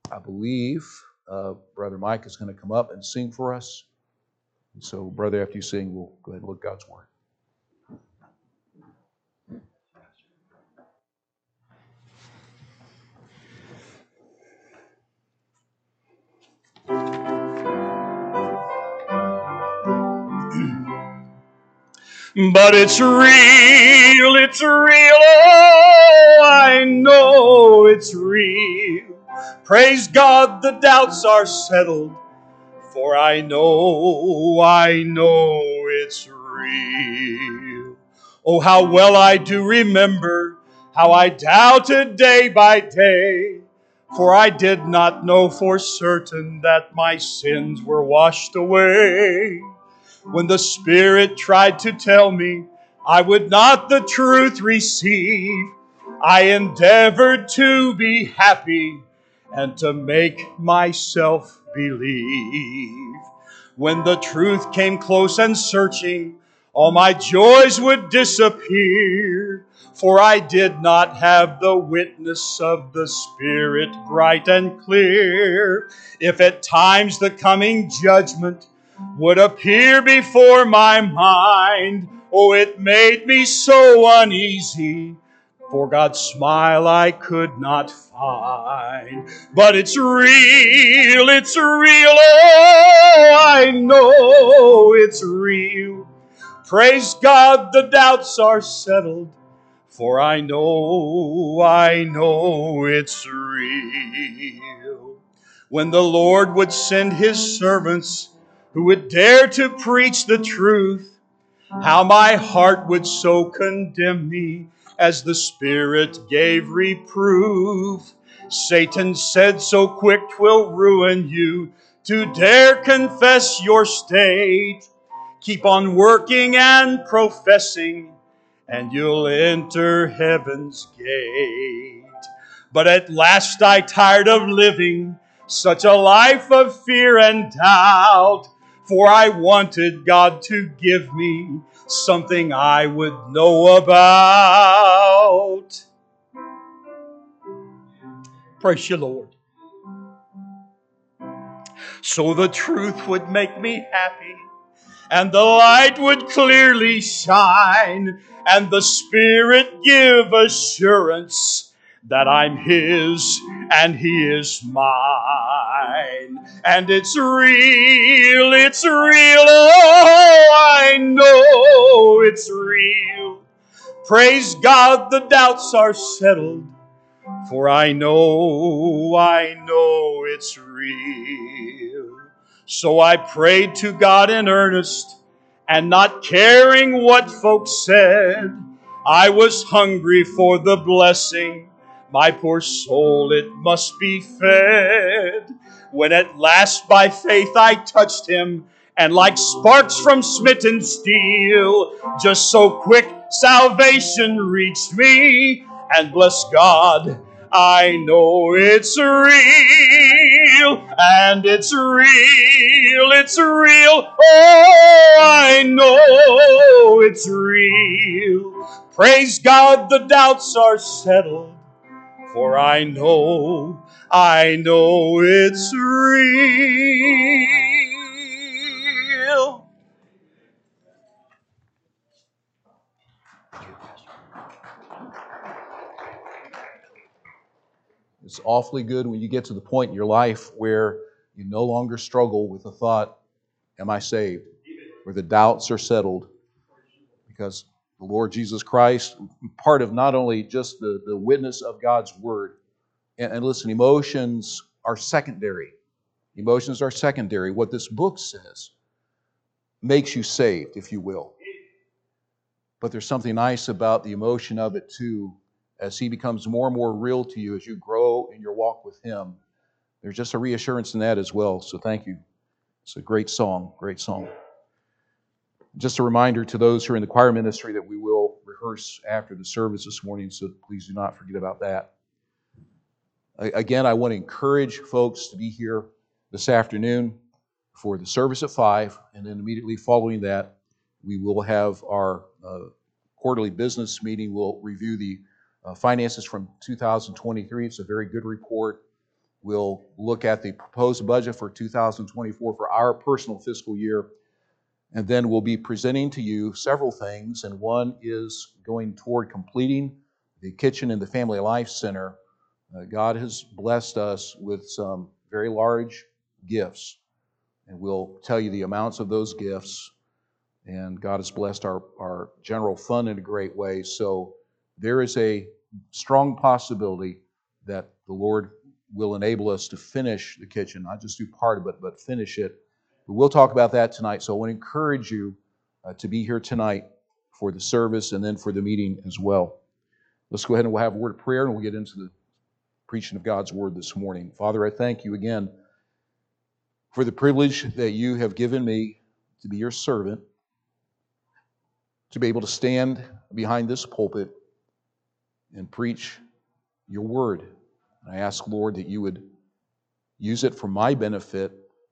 I believe Brother Mike is going to come up and sing for us. And so, brother, after you sing, we'll go ahead and look at God's Word. But it's real, oh, I know it's real. Praise God, the doubts are settled, for I know it's real. Oh, how well I do remember how I doubted day by day, for I did not know for certain that my sins were washed away. When the Spirit tried to tell me I would not the truth receive, I endeavored to be happy and to make myself believe. When the truth came close and searching, all my joys would disappear, for I did not have the witness of the Spirit bright and clear. If at times the coming judgment would appear before my mind, oh, it made me so uneasy, for God's smile I could not find. But it's real, oh, I know it's real. Praise God, the doubts are settled, for I know it's real. When the Lord would send His servants who would dare to preach the truth, how my heart would so condemn me as the Spirit gave reproof. Satan said, so quick 'twill ruin you to dare confess your state. Keep on working and professing, and you'll enter heaven's gate. But at last I tired of living such a life of fear and doubt, for I wanted God to give me something I would know about. Praise you, Lord. So the truth would make me happy, and the light would clearly shine, and the Spirit give assurance that I'm His and He is mine. And it's real, oh, I know it's real. Praise God, the doubts are settled, for I know it's real. So I prayed to God in earnest, and not caring what folks said, I was hungry for the blessing, my poor soul it must be fed. When at last by faith I touched Him, and like sparks from smitten steel, just so quick salvation reached me, and bless God, I know it's real, and it's real, oh, I know it's real. Praise God, the doubts are settled, for I know it's real. It's awfully good when you get to the point in your life where you no longer struggle with the thought, am I saved? Where the doubts are settled, because the Lord Jesus Christ, part of not only just the witness of God's Word, and listen, emotions are secondary. Emotions are secondary. What this book says makes you saved, if you will. But there's something nice about the emotion of it too, as He becomes more and more real to you as you grow in your walk with Him. There's just a reassurance in that as well. So thank you. It's a great song, great song. Just a reminder to those who are in the choir ministry that we will rehearse after the service this morning, so please do not forget about that. Again, I want to encourage folks to be here this afternoon for the service at 5, and then immediately following that, we will have our quarterly business meeting. We'll review the finances from 2023. It's a very good report. We'll look at the proposed budget for 2024 for our personal fiscal year. And then we'll be presenting to you several things. And one is going toward completing the kitchen in the Family Life Center. God has blessed us with some very large gifts. And we'll tell you the amounts of those gifts. And God has blessed our general fund in a great way. So there is a strong possibility that the Lord will enable us to finish the kitchen, not just do part of it, but finish it. But we'll talk about that tonight. So I want to encourage you to be here tonight for the service and then for the meeting as well. Let's go ahead and we'll have a word of prayer and we'll get into the preaching of God's Word this morning. Father, I thank you again for the privilege that you have given me to be your servant, to be able to stand behind this pulpit and preach your Word. I ask, Lord, that you would use it for my benefit.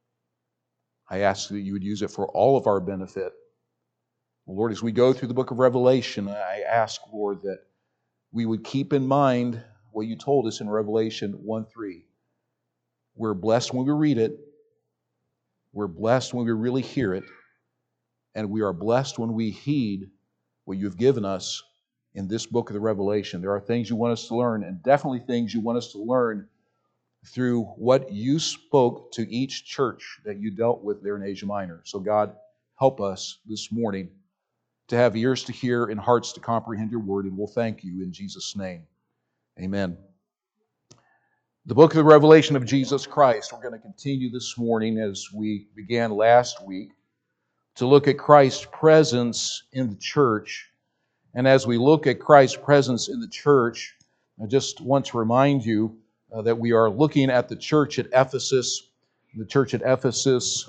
I ask that you would use it for all of our benefit. Lord, as we go through the book of Revelation, I ask, Lord, that we would keep in mind what you told us in Revelation 1:3. We're blessed when we read it. We're blessed when we really hear it. And we are blessed when we heed what you've given us in this book of the Revelation. There are things you want us to learn, and definitely things you want us to learn through what you spoke to each church that you dealt with there in Asia Minor. So God, help us this morning to have ears to hear and hearts to comprehend your word, and we'll thank you in Jesus' name. Amen. The book of the Revelation of Jesus Christ. We're going to continue this morning as we began last week to look at Christ's presence in the church. And as we look at Christ's presence in the church, I just want to remind you that we are looking at the church at Ephesus. The church at Ephesus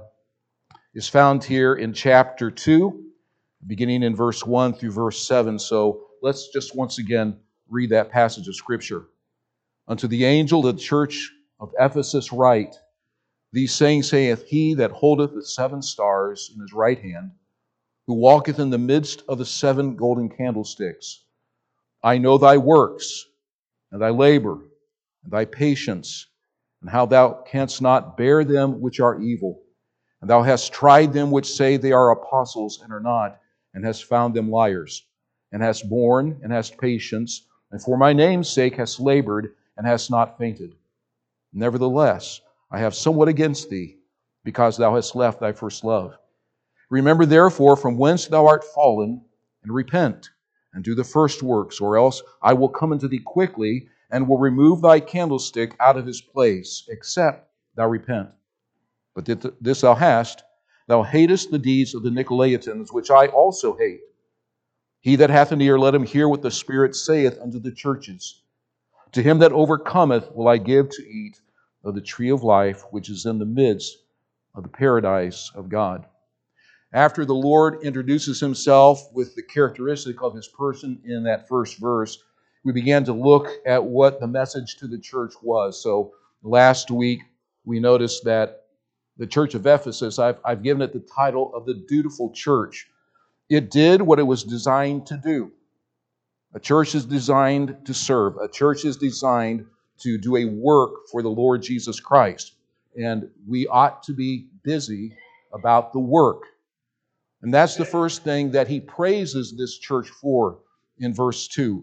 is found here in chapter 2, beginning in verse 1 through verse 7. So let's just once again read that passage of Scripture. Unto the angel of the church of Ephesus write, These sayings saith he that holdeth the 7 stars in his right hand, who walketh in the midst of the 7 golden candlesticks. I know thy works, and thy labor, and thy patience, and how thou canst not bear them which are evil. And thou hast tried them which say they are apostles, and are not, and hast found them liars, and hast borne, and hast patience, and for my name's sake hast labored, and hast not fainted. Nevertheless, I have somewhat against thee, because thou hast left thy first love. Remember therefore from whence thou art fallen, and repent, and do the first works, or else I will come unto thee quickly, and will remove thy candlestick out of his place, except thou repent. But this thou hast, thou hatest the deeds of the Nicolaitans, which I also hate. He that hath an ear, let him hear what the Spirit saith unto the churches. To him that overcometh will I give to eat of the tree of life, which is in the midst of the paradise of God. After the Lord introduces himself with the characteristic of his person in that first verse, we began to look at what the message to the church was. So last week, we noticed that the church of Ephesus, I've given it the title of the dutiful church. It did what it was designed to do. A church is designed to serve. A church is designed to do a work for the Lord Jesus Christ. And we ought to be busy about the work. And that's the first thing that he praises this church for in verse 2.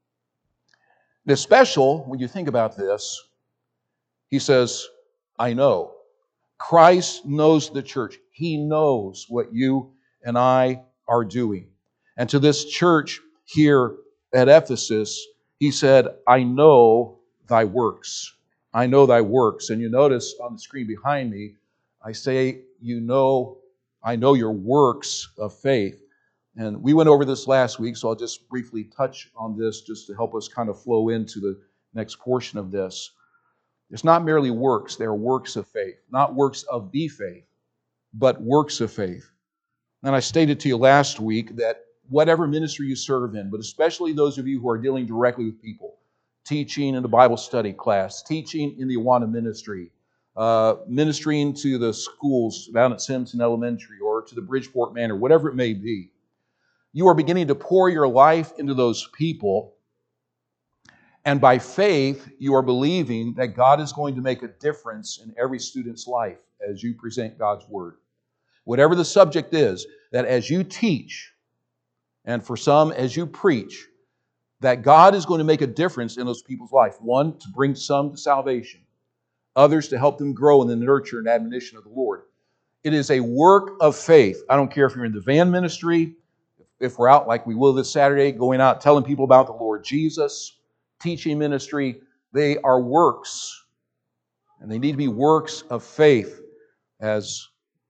It's special when you think about this. He says, I know. Christ knows the church. He knows what you and I are doing. And to this church here at Ephesus, he said, I know thy works. I know thy works. And you notice on the screen behind me, I say, I know your works of faith. And we went over this last week, so I'll just briefly touch on this just to help us kind of flow into the next portion of this. It's not merely works, they are works of faith. Not works of the faith, but works of faith. And I stated to you last week that whatever ministry you serve in, but especially those of you who are dealing directly with people, teaching in the Bible study class, teaching in the Awana ministry, ministering to the schools down at Simpson Elementary or to the Bridgeport Manor, whatever it may be, you are beginning to pour your life into those people, And by faith, you are believing that God is going to make a difference in every student's life as you present God's Word. Whatever the subject is, that as you teach, and for some as you preach, that God is going to make a difference in those people's life. One, to bring some to salvation. Others, to help them grow in the nurture and admonition of the Lord. It is a work of faith. I don't care if you're in the van ministry, if we're out like we will this Saturday, going out telling people about the Lord Jesus, teaching ministry, they are works. And they need to be works of faith, as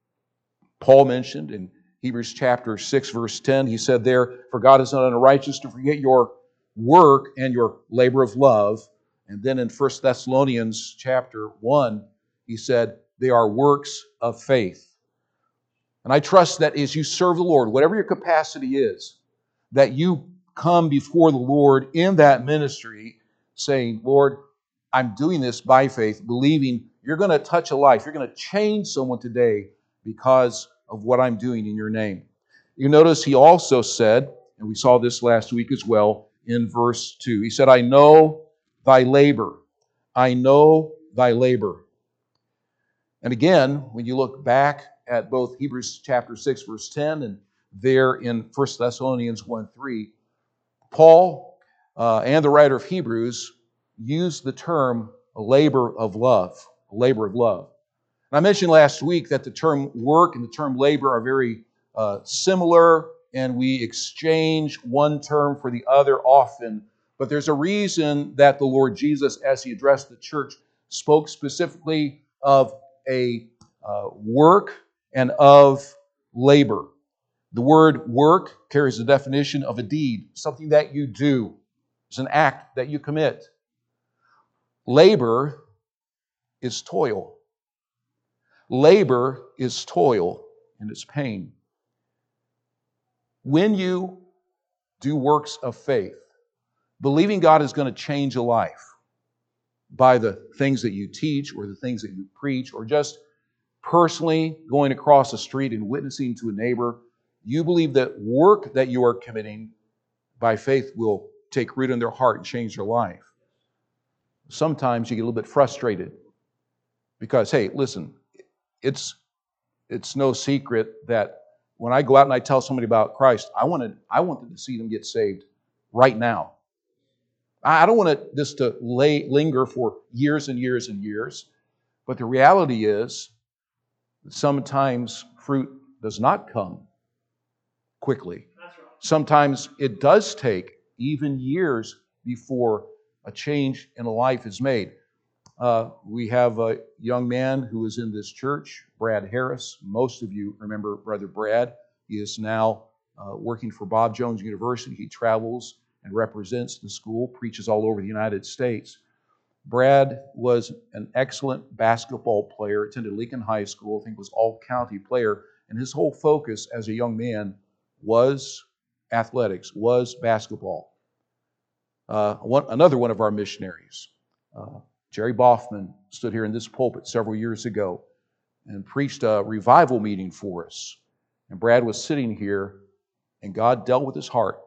Paul mentioned in Hebrews chapter 6, verse 10. He said there, "For God is not unrighteous to forget your work and your labor of love." And then in 1 Thessalonians chapter 1, he said, "They are works of faith." And I trust that as you serve the Lord, whatever your capacity is, that you come before the Lord in that ministry saying, "Lord, I'm doing this by faith, believing you're going to touch a life. You're going to change someone today because of what I'm doing in your name." You notice he also said, and we saw this last week as well, in verse 2, he said, "I know thy labor. I know thy labor." And again, when you look back at both Hebrews chapter 6, verse 10, and there in 1 Thessalonians 1:3, Paul and the writer of Hebrews used the term a labor of love, a labor of love. And I mentioned last week that the term work and the term labor are very similar, and we exchange one term for the other often. But there's a reason that the Lord Jesus, as he addressed the church, spoke specifically of a work and of labor. The word work carries the definition of a deed, something that you do. It's an act that you commit. Labor is toil. Labor is toil and it's pain. When you do works of faith, believing God is going to change a life by the things that you teach or the things that you preach, or just personally going across the street and witnessing to a neighbor, you believe that work that you are committing by faith will take root in their heart and change their life. Sometimes you get a little bit frustrated because, hey, listen, it's no secret that when I go out and I tell somebody about Christ, I want them to see them get saved right now. I don't want this to linger for years and years and years. But the reality is that sometimes fruit does not come quickly. Sometimes it does take even years before a change in a life is made. We have a young man who is in this church, Brad Harris. Most of you remember Brother Brad. He is now working for Bob Jones University. He travels and represents the school, preaches all over the United States. Brad was an excellent basketball player, attended Lincoln High School, I think was all-county player, and his whole focus as a young man was athletics, was basketball. Another one of our missionaries, Jerry Boffman, stood here in this pulpit several years ago and preached a revival meeting for us. And Brad was sitting here, and God dealt with his heart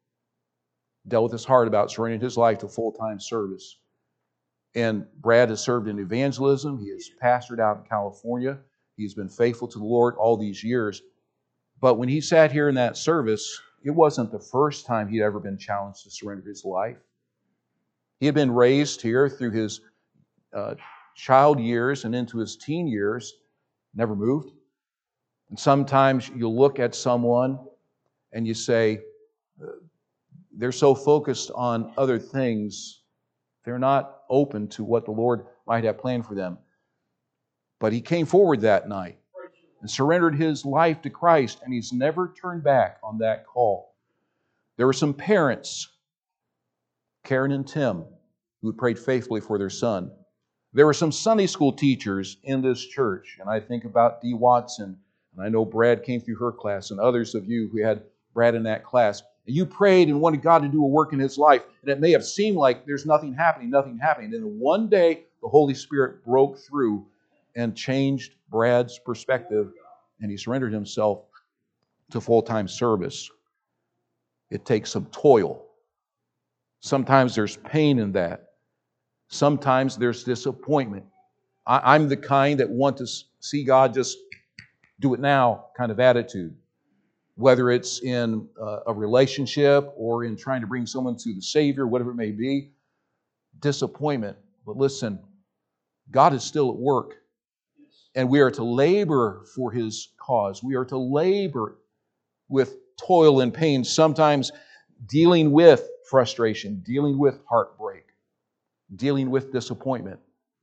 about surrendering his life to full-time service. And Brad has served in evangelism. He has pastored out in California. He's been faithful to the Lord all these years. But when he sat here in that service, it wasn't the first time he'd ever been challenged to surrender his life. He had been raised here through his child years and into his teen years, never moved. And sometimes you look at someone and you say, they're so focused on other things, they're not open to what the Lord might have planned for them. But he came forward that night and surrendered his life to Christ, and he's never turned back on that call. There were some parents, Karen and Tim, who had prayed faithfully for their son. There were some Sunday school teachers in this church, and I think about Dee Watson, and I know Brad came through her class, and others of you who had Brad in that class. And you prayed and wanted God to do a work in his life, and it may have seemed like there's nothing happening. And then one day, the Holy Spirit broke through and changed Brad's perspective, and he surrendered himself to full-time service. It takes some toil. Sometimes there's pain in that. Sometimes there's disappointment. I'm the kind that want to see God just do it now kind of attitude. Whether it's in a relationship or in trying to bring someone to the Savior, whatever it may be, disappointment. But listen, God is still at work. And we are to labor for His cause. We are to labor with toil and pain, sometimes dealing with frustration, dealing with heartbreak, dealing with disappointment.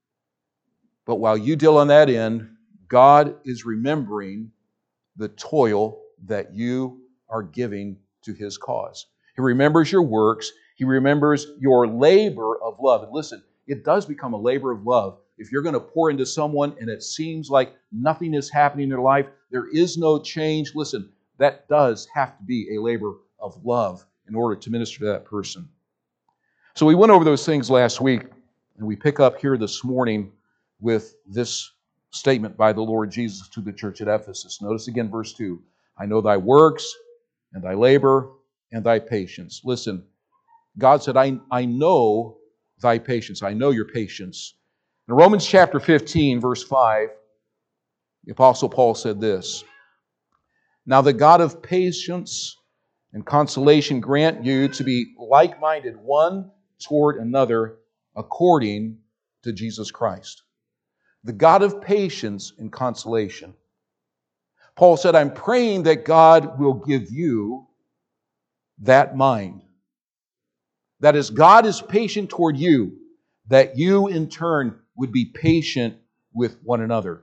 But while you deal on that end, God is remembering the toil that you are giving to His cause. He remembers your works. He remembers your labor of love. And listen, it does become a labor of love. If you're going to pour into someone and it seems like nothing is happening in their life, there is no change, listen, that does have to be a labor of love in order to minister to that person. So we went over those things last week, and we pick up here this morning with this statement by the Lord Jesus to the church at Ephesus. Notice again verse 2. I know thy works, and thy labor, and thy patience. Listen, God said, I know thy patience. I know your patience. In Romans chapter 15, verse 5, the Apostle Paul said this, Now the God of patience and consolation grant you to be like-minded one toward another according to Jesus Christ. The God of patience and consolation. Paul said, I'm praying that God will give you that mind. That as God is patient toward you, that you in turn would be patient with one another.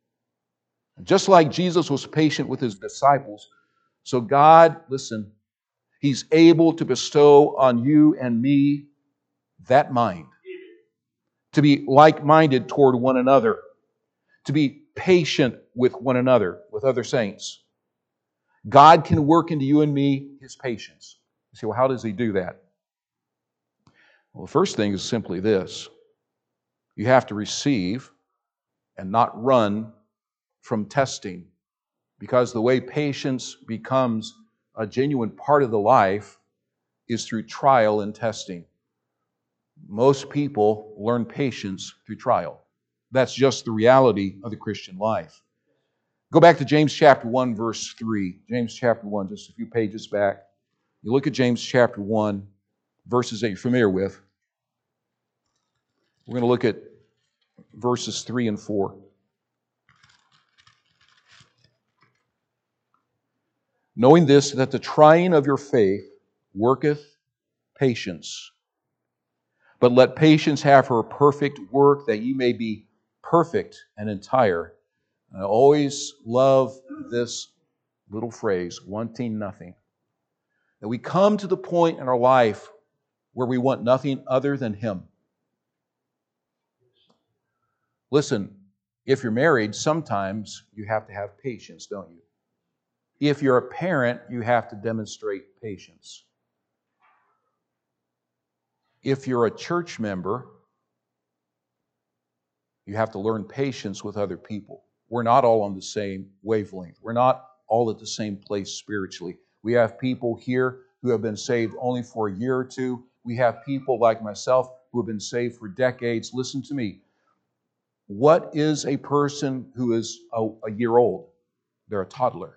Just like Jesus was patient with His disciples, so God, listen, He's able to bestow on you and me that mind. To be like-minded toward one another. To be patient with one another, with other saints. God can work into you and me His patience. You say, well, how does He do that? Well, the first thing is simply this. You have to receive and not run from testing. Because the way patience becomes a genuine part of the life is through trial and testing. Most people learn patience through trial. That's just the reality of the Christian life. Go back to James chapter 1, verse 3. James chapter 1, just a few pages back. You look at James chapter 1, verses that you're familiar with. We're going to look at verses 3 and 4. Knowing this, that the trying of your faith worketh patience. But let patience have her perfect work, that ye may be perfect and entire. And I always love this little phrase, wanting nothing. That we come to the point in our life where we want nothing other than Him. Listen, if you're married, sometimes you have to have patience, don't you? If you're a parent, you have to demonstrate patience. If you're a church member, you have to learn patience with other people. We're not all on the same wavelength. We're not all at the same place spiritually. We have people here who have been saved only for a year or two. We have people like myself who have been saved for decades. Listen to me. What is a person who is a year old? They're a toddler.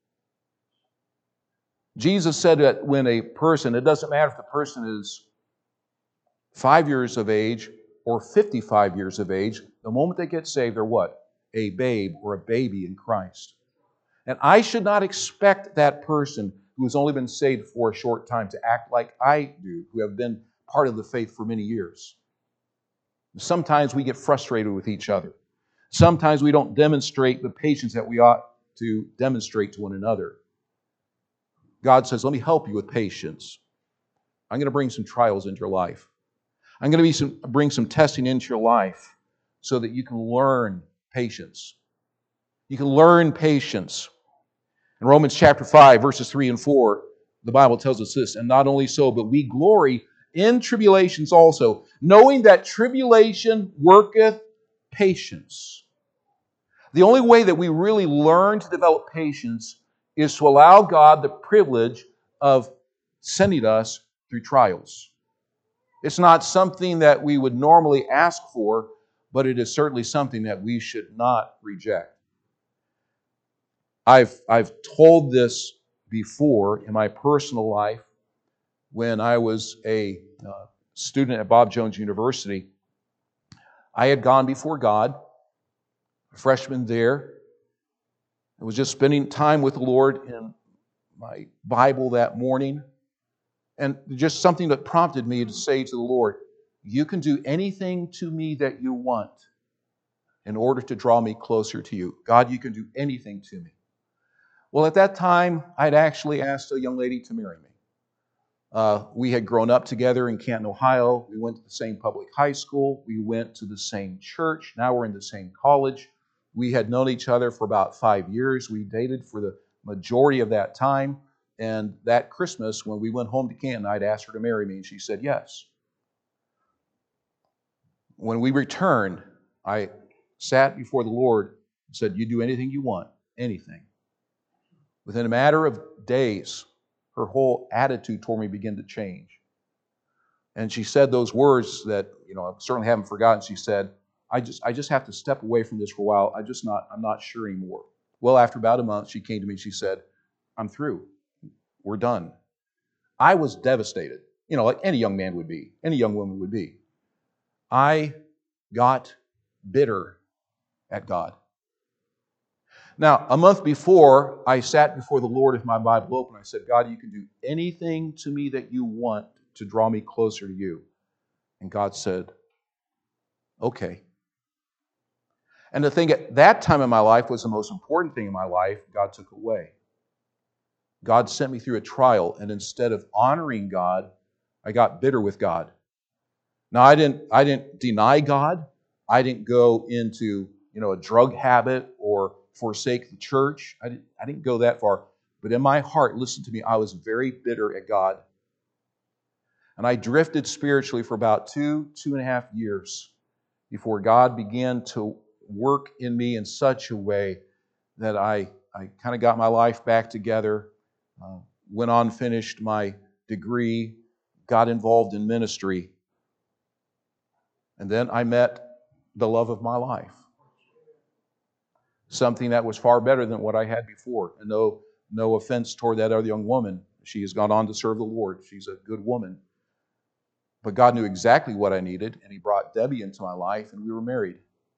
Jesus said that when a person, it doesn't matter if the person is 5 years of age or 55 years of age, the moment they get saved, they're what? A babe or a baby in Christ. And I should not expect that person who has only been saved for a short time to act like I do, who have been part of the faith for many years. Sometimes we get frustrated with each other. Sometimes we don't demonstrate the patience that we ought to demonstrate to one another. God says, let me help you with patience. I'm going to bring some trials into your life. I'm going to bring some testing into your life so that you can learn patience. You can learn patience. In Romans chapter 5, verses 3 and 4, the Bible tells us this, and not only so, but we glory in tribulations also, knowing that tribulation worketh patience. The only way that we really learn to develop patience is to allow God the privilege of sending us through trials. It's not something that we would normally ask for, but it is certainly something that we should not reject. I've told this before in my personal life when I was a student at Bob Jones University. I had gone before God, a freshman there. I was just spending time with the Lord in my Bible that morning. And just something that prompted me to say to the Lord, you can do anything to me that you want in order to draw me closer to you. God, you can do anything to me. Well, at that time, I'd actually asked a young lady to marry me. We had grown up together in Canton, Ohio. We went to the same public high school. We went to the same church. Now we're in the same college. We had known each other for about 5 years. We dated for the majority of that time. And that Christmas, when we went home to Canton, I'd asked her to marry me, and she said yes. When we returned, I sat before the Lord and said, you do anything you want, anything. Within a matter of days, her whole attitude toward me began to change. And she said those words that, I certainly haven't forgotten. She said, I just have to step away from this for a while. I'm not sure anymore. Well, after about a month, she came to me and she said, I'm through. We're done. I was devastated, like any young man would be, any young woman would be. I got bitter at God. Now, a month before, I sat before the Lord with my Bible open. I said, God, you can do anything to me that you want to draw me closer to you. And God said, okay. And the thing at that time in my life was the most important thing in my life, God took away. God sent me through a trial, and instead of honoring God, I got bitter with God. Now, I didn't deny God. I didn't go into, a drug habit or forsake the church. I didn't go that far. But in my heart, listen to me, I was very bitter at God. And I drifted spiritually for about 2.5 years before God began to work in me in such a way that I kind of got my life back together, went on, finished my degree, got involved in ministry. And then I met the love of my life. Something that was far better than what I had before. And no offense toward that other young woman. She has gone on to serve the Lord. She's a good woman. But God knew exactly what I needed, and He brought Debbie into my life, and we were married.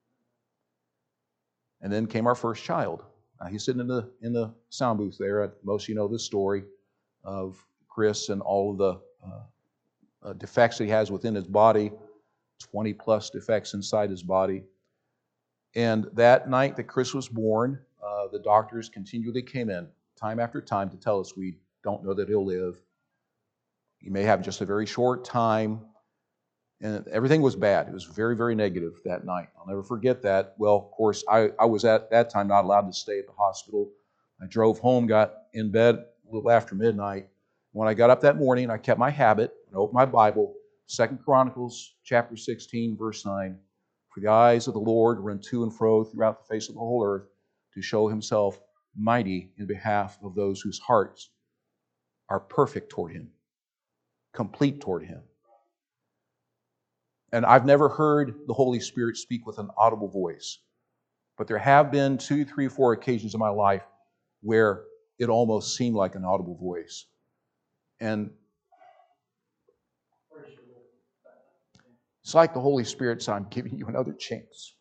And then came our first child. He's sitting in the sound booth there. Most of you know this story of Chris and all of the defects that he has within his body, 20 plus defects inside his body. And that night that Chris was born, the doctors continually came in, time after time, to tell us we don't know that he'll live. He may have just a very short time. And everything was bad. It was very, very negative that night. I'll never forget that. Well, of course, I was at that time not allowed to stay at the hospital. I drove home, got in bed a little after midnight. When I got up that morning, I kept my habit and opened my Bible, 2 Chronicles chapter 16, verse 9. For the eyes of the Lord run to and fro throughout the face of the whole earth to show Himself mighty in behalf of those whose hearts are perfect toward Him, complete toward Him. And I've never heard the Holy Spirit speak with an audible voice. But there have been 2, 3, 4 occasions in my life where it almost seemed like an audible voice. And it's like the Holy Spirit said, I'm giving you another chance.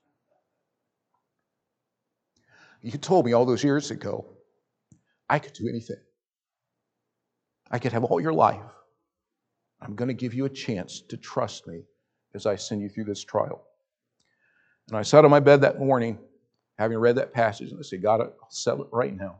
You told me all those years ago, I could do anything. I could have all your life. I'm going to give you a chance to trust me as I send you through this trial. And I sat on my bed that morning, having read that passage, and I said, God, I'll settle it right now.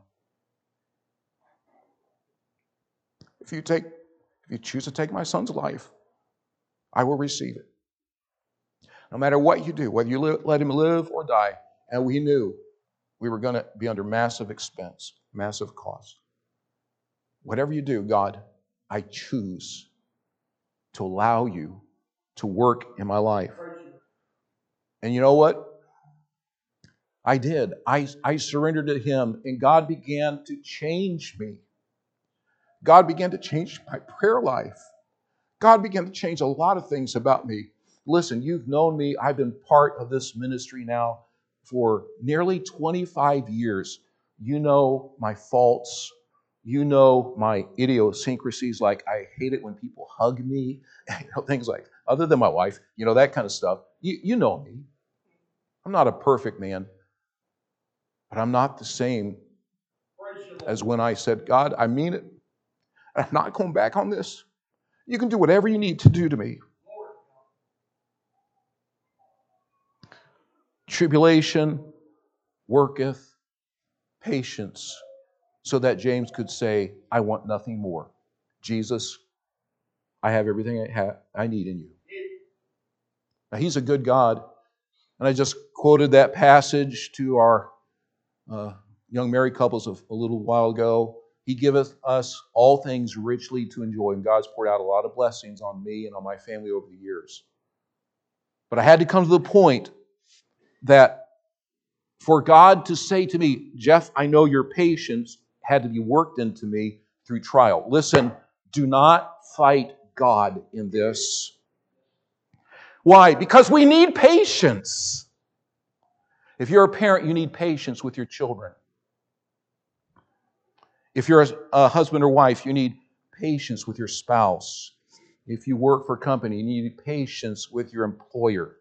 If you choose to take my son's life, I will receive it. No matter what you do, whether you let him live or die. And we knew we were going to be under massive expense, massive cost. Whatever you do, God, I choose to allow you to work in my life. And you know what? I did. I surrendered to Him, and God began to change me. God began to change my prayer life. God began to change a lot of things about me. Listen, you've known me. I've been part of this ministry now for nearly 25 years. You know my faults. You know my idiosyncrasies, like I hate it when people hug me, things like, other than my wife, that kind of stuff. You know me. I'm not a perfect man, but I'm not the same as when I said, God, I mean it. I'm not going back on this. You can do whatever you need to do to me. Tribulation worketh patience, so that James could say, I want nothing more. Jesus, I have everything I need in you. Now, He's a good God. And I just quoted that passage to our young married couples a little while ago. He giveth us all things richly to enjoy. And God's poured out a lot of blessings on me and on my family over the years. But I had to come to the point that for God to say to me, Jeff, I know your patience had to be worked into me through trial. Listen, do not fight God in this. Why? Because we need patience. If you're a parent, you need patience with your children. If you're a husband or wife, you need patience with your spouse. If you work for a company, you need patience with your employer.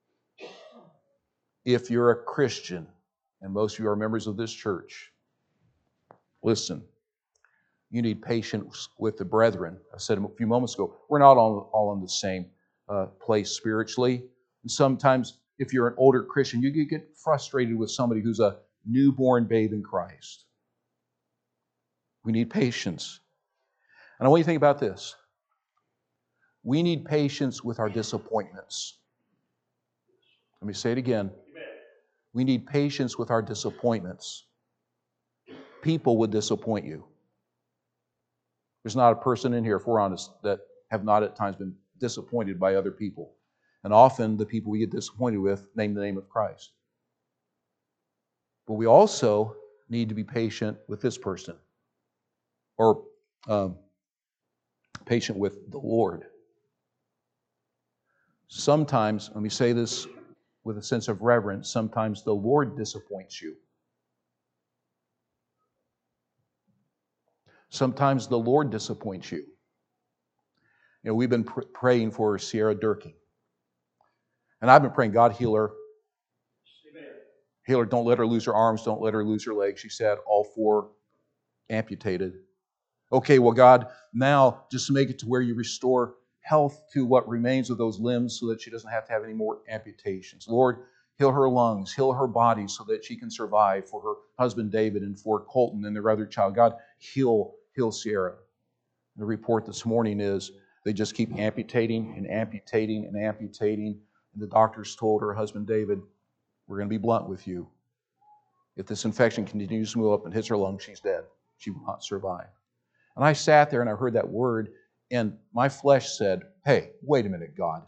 If you're a Christian, and most of you are members of this church, listen, you need patience with the brethren. I said a few moments ago, we're not all in the same place spiritually. And sometimes, if you're an older Christian, you get frustrated with somebody who's a newborn babe in Christ. We need patience. And I want you to think about this. We need patience with our disappointments. Let me say it again. We need patience with our disappointments. People would disappoint you. There's not a person in here, if we're honest, that have not at times been disappointed by other people. And often the people we get disappointed with name the name of Christ. But we also need to be patient with this person. Or patient with the Lord. Sometimes, let me say this with a sense of reverence, sometimes the Lord disappoints you. Sometimes the Lord disappoints you. We've been praying for Sierra Durkee. And I've been praying, God, heal her. Amen. Heal her. Don't let her lose her arms. Don't let her lose her legs. She said all 4 amputated. Okay, well, God, now just make it to where you restore health to what remains of those limbs so that she doesn't have to have any more amputations. Lord, heal her lungs, heal her body so that she can survive for her husband David and for Colton and their other child. God, heal Sierra. The report this morning is they just keep amputating and amputating and amputating. And the doctors told her husband David, we're going to be blunt with you. If this infection continues to move up and hits her lungs, she's dead. She will not survive. And I sat there and I heard that word, and my flesh said, hey, wait a minute, God.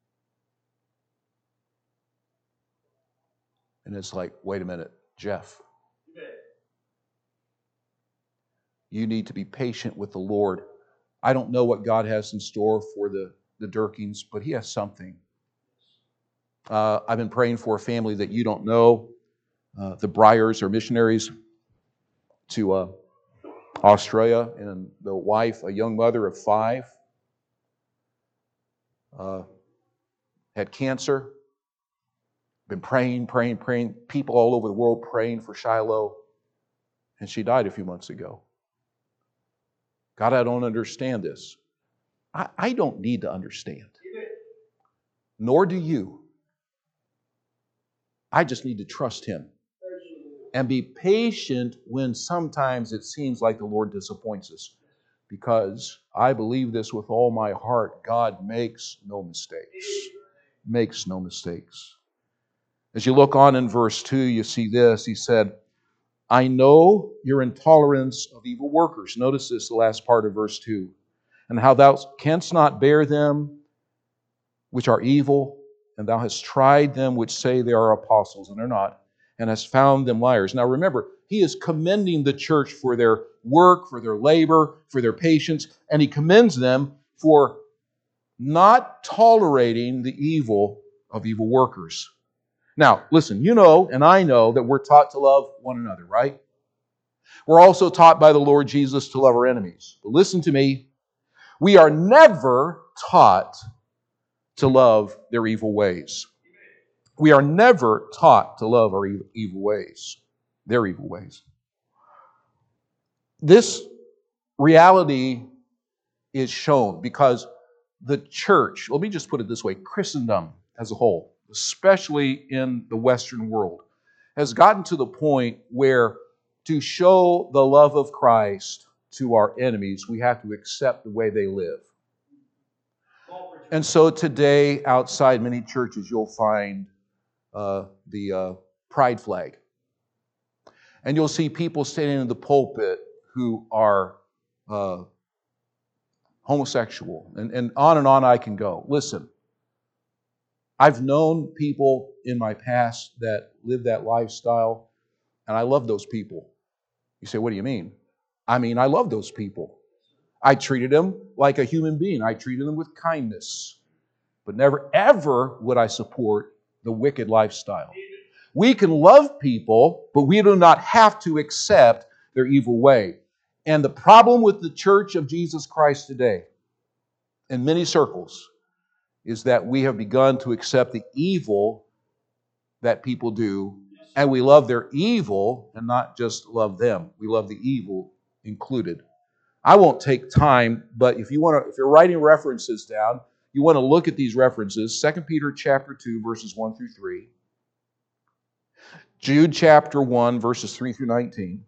And it's like, wait a minute, Jeff. You need to be patient with the Lord. I don't know what God has in store for the Durkins, but He has something. I've been praying for a family that you don't know. The Bryars are missionaries to Australia, and the wife, a young mother of 5, had cancer. Been praying. People all over the world praying for Shiloh. And she died a few months ago. God, I don't understand this. I don't need to understand. Nor do you. I just need to trust Him. And be patient when sometimes it seems like the Lord disappoints us. Because I believe this with all my heart. God makes no mistakes. Makes no mistakes. As you look on in verse 2, you see this. He said, I know your intolerance of evil workers. Notice this, the last part of verse 2. And how thou canst not bear them which are evil, and thou hast tried them which say they are apostles, and are not, and hast found them liars. Now remember, he is commending the church for their work, for their labor, for their patience, and he commends them for not tolerating the evil of evil workers. Now, listen, you know and I know that we're taught to love one another, right? We're also taught by the Lord Jesus to love our enemies. But listen to me, we are never taught to love their evil ways. We are never taught to love our evil ways, their evil ways. This reality is shown because the church, let me just put it this way, Christendom as a whole, especially in the Western world, has gotten to the point where to show the love of Christ to our enemies, we have to accept the way they live. And so today, outside many churches, you'll find the pride flag. And you'll see people standing in the pulpit who are homosexual. And on I can go. Listen, I've known people in my past that live that lifestyle, and I love those people. You say, what do you mean? I mean, I love those people. I treated them like a human being. I treated them with kindness. But never, ever would I support the wicked lifestyle. We can love people, but we do not have to accept their evil way. And the problem with the Church of Jesus Christ today, in many circles, is that we have begun to accept the evil that people do, and we love their evil and not just love them. We love the evil included. I won't take time, but if you're writing references down, you want to look at these references. 2 Peter chapter 2, verses 1 through 3. Jude chapter 1, verses 3 through 19.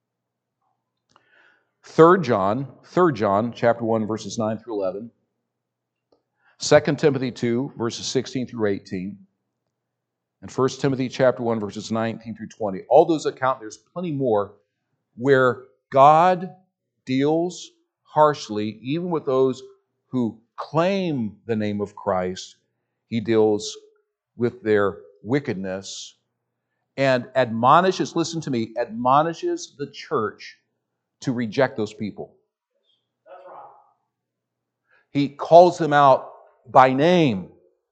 3 John chapter 1, verses 9 through 11. 2 Timothy 2, verses 16 through 18. And 1 Timothy chapter 1, verses 19 through 20. All those account, there's plenty more, where God deals harshly, even with those who claim the name of Christ. He deals with their wickedness and admonishes, listen to me, admonishes the church to reject those people. That's right. He calls them out by name.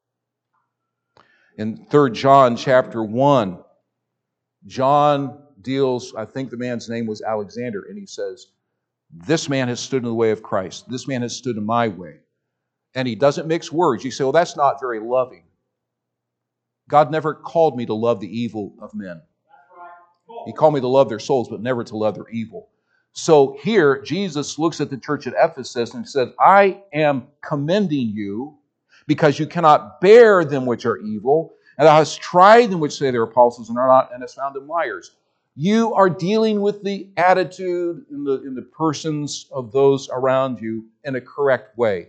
In 3 John chapter 1, John deals, I think the man's name was Alexander, and he says, this man has stood in the way of Christ. This man has stood in my way. And he doesn't mix words. You say, well, that's not very loving. God never called me to love the evil of men. He called me to love their souls, but never to love their evil. So here, Jesus looks at the church at Ephesus and says, I am commending you because you cannot bear them which are evil, and thou hast tried them which say they're apostles and are not, and hast found them liars. You are dealing with the attitude in the persons of those around you in a correct way.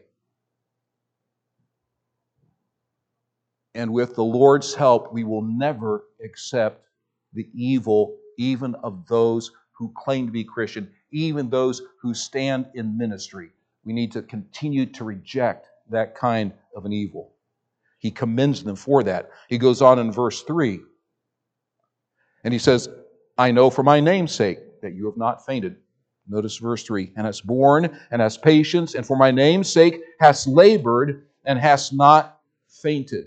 And with the Lord's help, we will never accept the evil, even of those who claim to be Christian, even those who stand in ministry. We need to continue to reject that kind of an evil. He commends them for that. He goes on in verse 3, and he says, I know for my name's sake that you have not fainted. Notice verse 3, and hast borne, and hast patience, and for my name's sake hast labored, and hast not fainted.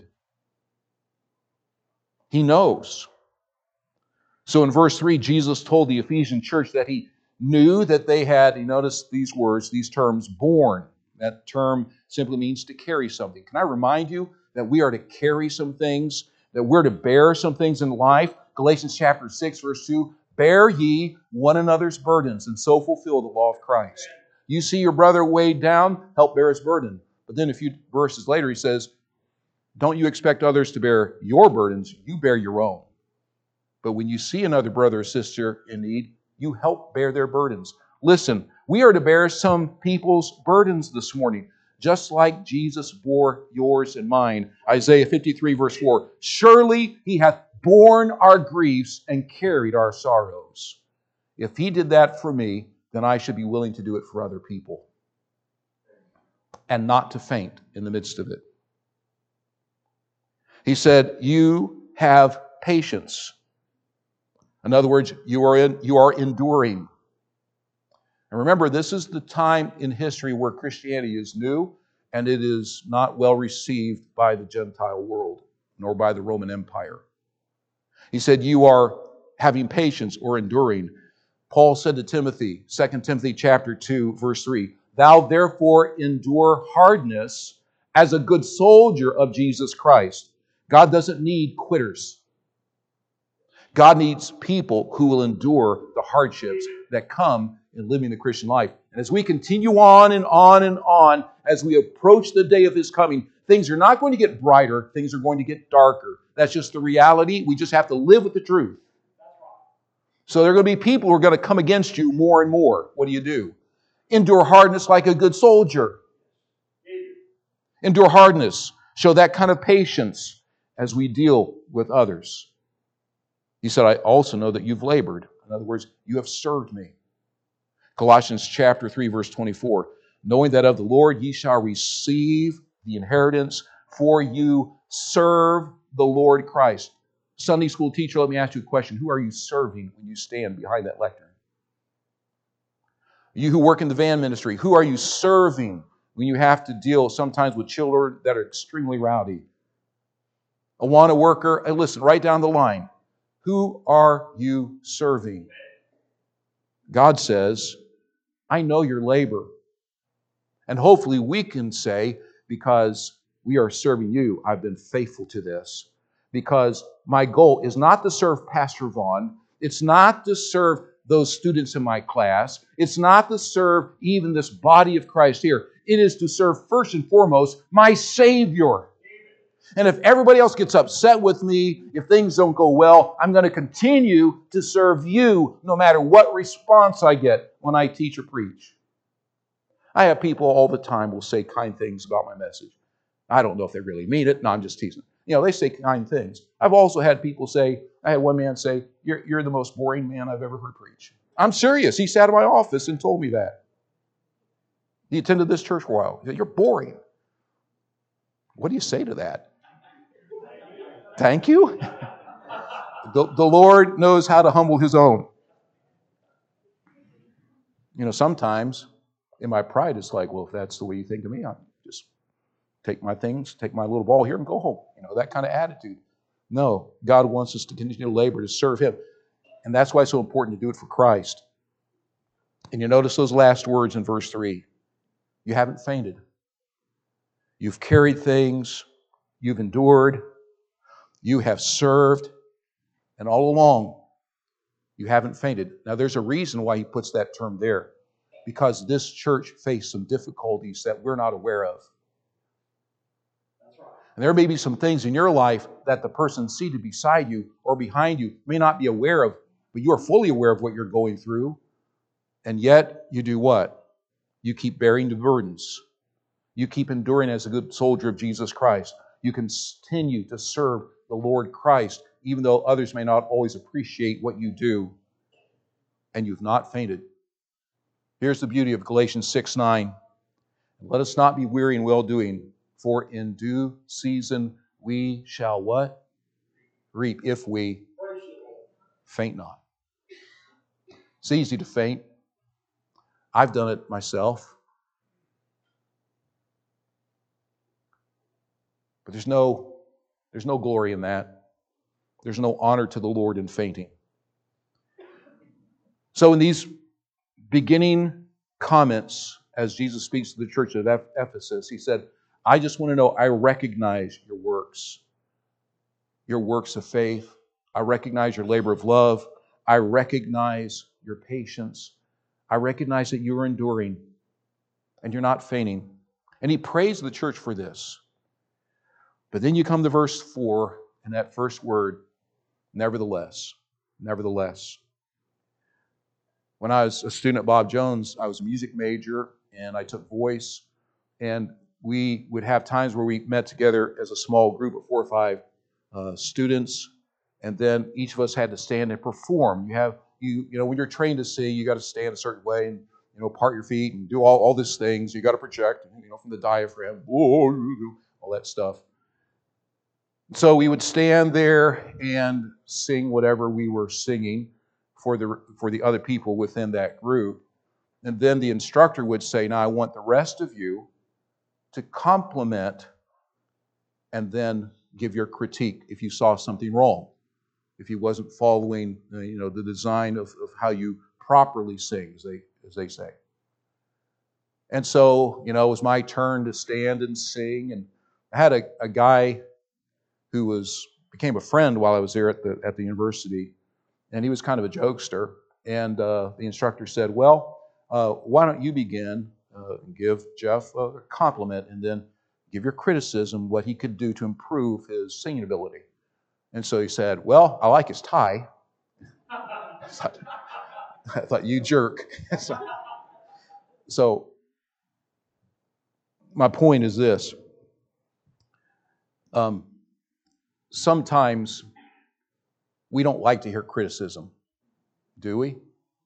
He knows. So in verse 3, Jesus told the Ephesian church that he knew that they had, you notice these words, these terms, born. That term simply means to carry something. Can I remind you that we are to carry some things, that we're to bear some things in life? Galatians chapter 6, verse 2, bear ye one another's burdens, and so fulfill the law of Christ. You see your brother weighed down, help bear his burden. But then a few verses later he says, don't you expect others to bear your burdens, you bear your own. But when you see another brother or sister in need, you help bear their burdens. Listen, we are to bear some people's burdens this morning, just like Jesus bore yours and mine. Isaiah 53, verse 4, surely he hath borne our griefs and carried our sorrows. If he did that for me, then I should be willing to do it for other people. And not to faint in the midst of it. He said, you have patience. In other words, you are enduring. And remember, this is the time in history where Christianity is new, and it is not well received by the Gentile world, nor by the Roman Empire. He said, you are having patience or enduring. Paul said to Timothy, 2 Timothy chapter 2, verse 3, thou therefore endure hardness as a good soldier of Jesus Christ. God doesn't need quitters. God needs people who will endure the hardships that come in living the Christian life. And as we continue on and on and on, as we approach the day of His coming, things are not going to get brighter, things are going to get darker. That's just the reality. We just have to live with the truth. So there are going to be people who are going to come against you more and more. What do? Endure hardness like a good soldier. Endure hardness. Show that kind of patience as we deal with others. He said, I also know that you've labored. In other words, you have served me. Colossians chapter 3, verse 24. Knowing that of the Lord ye shall receive the inheritance, for you serve the Lord Christ. Sunday school teacher, let me ask you a question. Who are you serving when you stand behind that lectern? You who work in the van ministry, who are you serving when you have to deal sometimes with children that are extremely rowdy? Awana worker, and listen, right down the line. Who are you serving? God says, I know your labor. And hopefully we can say, because we are serving you, I've been faithful to this. Because my goal is not to serve Pastor Vaughn. It's not to serve those students in my class. It's not to serve even this body of Christ here. It is to serve first and foremost my Savior. And if everybody else gets upset with me, if things don't go well, I'm going to continue to serve you no matter what response I get when I teach or preach. I have people all the time will say kind things about my message. I don't know if they really mean it. No, I'm just teasing. They say kind things. I've also had people say, I had one man say, you're the most boring man I've ever heard preach. I'm serious. He sat in my office and told me that. He attended this church for a while. He said, you're boring. What do you say to that? Thank you. The Lord knows how to humble His own. Sometimes in my pride, it's like, well, if that's the way you think of me, I'll just take my things, take my little ball here and go home. That kind of attitude. No, God wants us to continue to labor to serve Him. And that's why it's so important to do it for Christ. And you notice those last words in verse 3. You haven't fainted. You've carried things. You've endured. You have served. And all along, you haven't fainted. Now, there's a reason why he puts that term there. Because this church faced some difficulties that we're not aware of. And there may be some things in your life that the person seated beside you or behind you may not be aware of, but you are fully aware of what you're going through. And yet, you do what? You keep bearing the burdens. You keep enduring as a good soldier of Jesus Christ. You continue to serve the Lord Christ, even though others may not always appreciate what you do. And you've not fainted. Here's the beauty of Galatians 6:9. Let us not be weary in well-doing, for in due season we shall what? Reap, if we faint not. It's easy to faint. I've done it myself. But there's no glory in that. There's no honor to the Lord in fainting. So in these beginning comments, as Jesus speaks to the church of Ephesus, he said, I just want to know, I recognize your works of faith. I recognize your labor of love. I recognize your patience. I recognize that you are enduring and you're not fainting. And he praised the church for this. But then you come to verse 4 and that first word, nevertheless. Nevertheless. When I was a student at Bob Jones, I was a music major and I took voice. And we would have times where we met together as a small group of 4 or 5 students. And then each of us had to stand and perform. You know, when you're trained to sing, you got to stand a certain way and, part your feet and do all these things. You got to project, from the diaphragm, all that stuff. So we would stand there and sing whatever we were singing for the other people within that group. And then the instructor would say, now I want the rest of you to compliment and then give your critique if you saw something wrong, if he wasn't following the design of how you properly sing, as they say. And so, it was my turn to stand and sing, and I had a guy who became a friend while I was there at the university, and he was kind of a jokester. And the instructor said, "Well, why don't you begin and give Jeff a compliment, and then give your criticism what he could do to improve his singing ability." And so he said, "Well, I like his tie." I thought, you jerk. So my point is this. Sometimes we don't like to hear criticism, do we?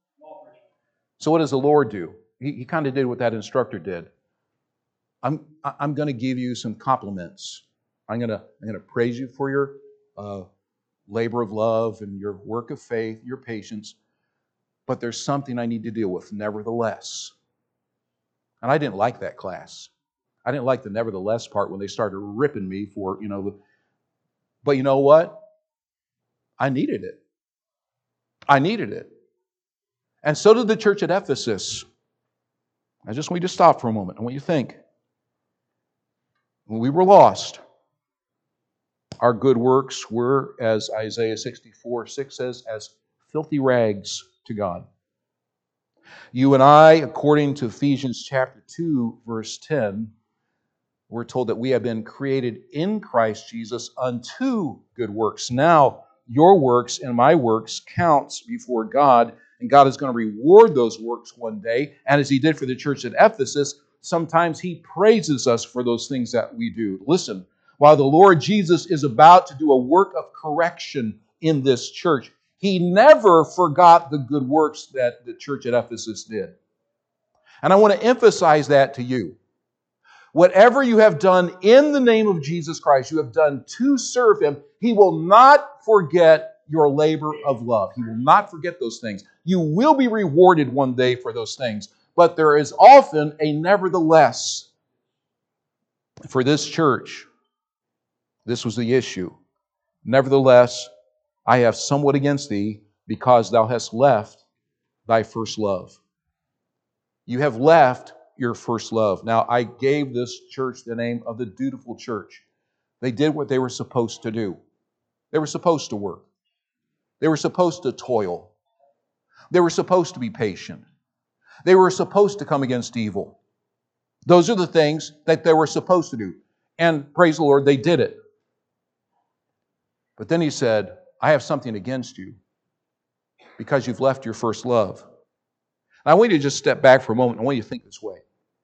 So what does the Lord do? He kind of did what that instructor did. I'm going to give you some compliments. I'm going to praise you for your labor of love and your work of faith, your patience. But there's something I need to deal with, nevertheless. And I didn't like that class. I didn't like the nevertheless part when they started ripping me for, But you know what? I needed it. I needed it. And so did the church at Ephesus. I just want you to stop for a moment. I want you to think. When we were lost, our good works were, as Isaiah 64:6 says, as filthy rags to God. You and I, according to Ephesians chapter 2, verse 10, we're told that we have been created in Christ Jesus unto good works. Now, your works and my works counts before God, and God is going to reward those works one day. And as He did for the church at Ephesus, sometimes He praises us for those things that we do. Listen, while the Lord Jesus is about to do a work of correction in this church, He never forgot the good works that the church at Ephesus did. And I want to emphasize that to you. Whatever you have done in the name of Jesus Christ, you have done to serve Him, He will not forget your labor of love. He will not forget those things. You will be rewarded one day for those things. But there is often a nevertheless. For this church, this was the issue. Nevertheless, I have somewhat against thee, because thou hast left thy first love. You have left your first love. Now, I gave this church the name of the dutiful church. They did what they were supposed to do. They were supposed to work. They were supposed to toil. They were supposed to be patient. They were supposed to come against evil. Those are the things that they were supposed to do. And praise the Lord, they did it. But then He said, I have something against you because you've left your first love. And I want you to just step back for a moment. I want you to think this way.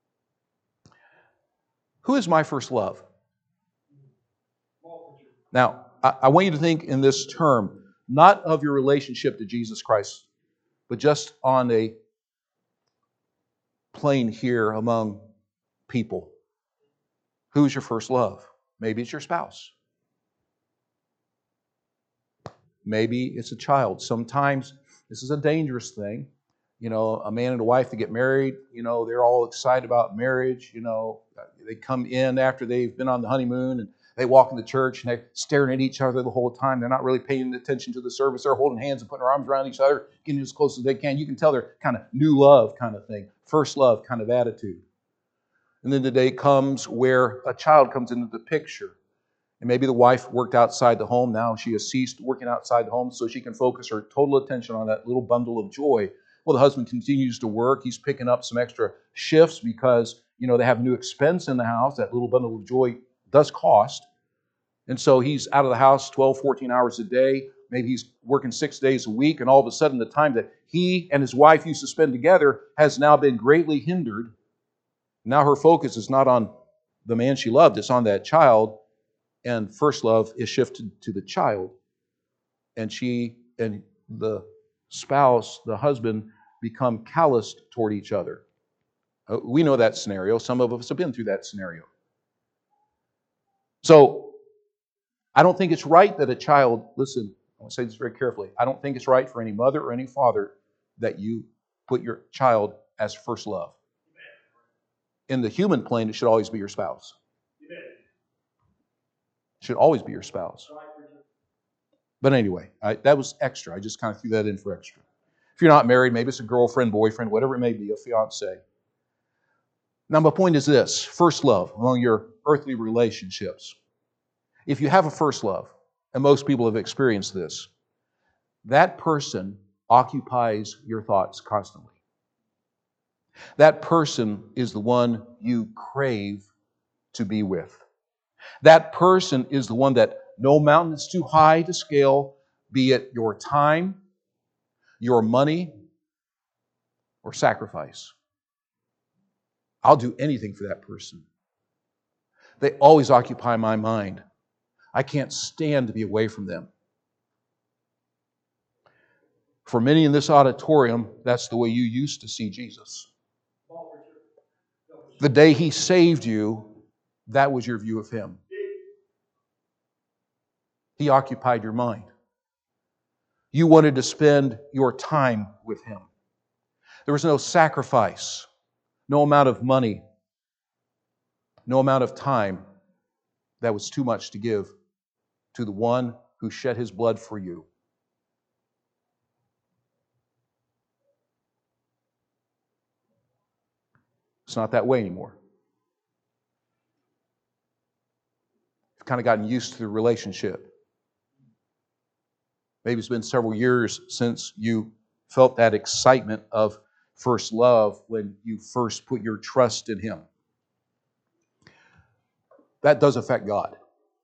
Who is my first love? Now, I want you to think in this term, not of your relationship to Jesus Christ, but just on a plane here among people. Who's your first love? Maybe it's your spouse. Maybe it's a child. Sometimes this is a dangerous thing. A man and a wife that get married, they're all excited about marriage. They come in after they've been on the honeymoon and they walk in the church and they're staring at each other the whole time. They're not really paying attention to the service. They're holding hands and putting their arms around each other, getting as close as they can. You can tell they're kind of new love kind of thing, first love kind of attitude. And then the day comes where a child comes into the picture. And maybe the wife worked outside the home. Now she has ceased working outside the home so she can focus her total attention on that little bundle of joy. Well, the husband continues to work. He's picking up some extra shifts because, they have a new expense in the house. That little bundle of joy does cost. And so he's out of the house 12, 14 hours a day. Maybe he's working 6 days a week. And all of a sudden, the time that he and his wife used to spend together has now been greatly hindered. Now her focus is not on the man she loved. It's on that child. And first love is shifted to the child. And she and the spouse, the husband, become calloused toward each other. We know that scenario. Some of us have been through that scenario. So, I don't think it's right that a child, listen, I want to say this very carefully. I don't think it's right for any mother or any father that you put your child as first love. In the human plane, it should always be your spouse. It should always be your spouse. But anyway, that was extra. I just kind of threw that in for extra. If you're not married, maybe it's a girlfriend, boyfriend, whatever it may be, a fiance. Now, my point is this: first love among your earthly relationships. If you have a first love, and most people have experienced this, that person occupies your thoughts constantly. That person is the one you crave to be with. That person is the one that no mountain is too high to scale, be it your time, your money, or sacrifice. I'll do anything for that person. They always occupy my mind. I can't stand to be away from them. For many in this auditorium, that's the way you used to see Jesus. The day He saved you, that was your view of Him. He occupied your mind. You wanted to spend your time with Him. There was no sacrifice, no amount of money, no amount of time that was too much to give to the one who shed His blood for you. It's not that way anymore. You've kind of gotten used to the relationship. Maybe it's been several years since you felt that excitement of first love when you first put your trust in Him. That does affect God.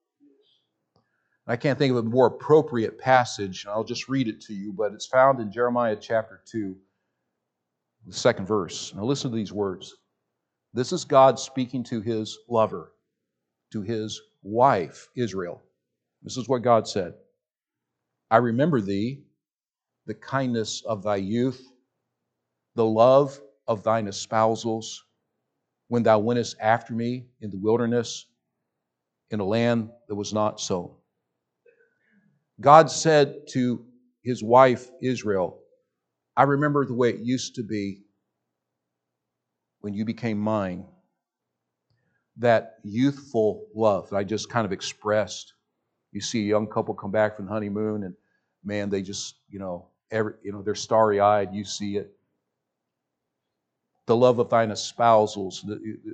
I can't think of a more appropriate passage, and I'll just read it to you, but it's found in Jeremiah chapter 2, the second verse. Now listen to these words. This is God speaking to His lover, to His wife, Israel. This is what God said. I remember thee, the kindness of thy youth, the love of thine espousals, when thou wentest after me in the wilderness, in a land that was not sown. God said to His wife, Israel, I remember the way it used to be when you became mine. That youthful love that I just kind of expressed. You see a young couple come back from the honeymoon and man, they just, they're starry-eyed. You see it. The love of thine espousals.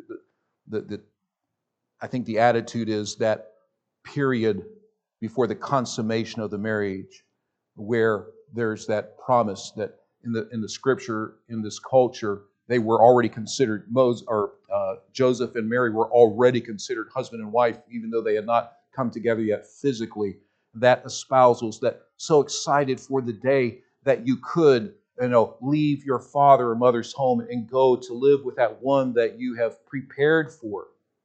I think the attitude is that period before the consummation of the marriage, where there's that promise that in the Scripture, in this culture, they were already considered. Joseph and Mary were already considered husband and wife, even though they had not come together yet physically. That espousals, that so excited for the day that you could, leave your father or mother's home and go to live with that one that you have prepared for.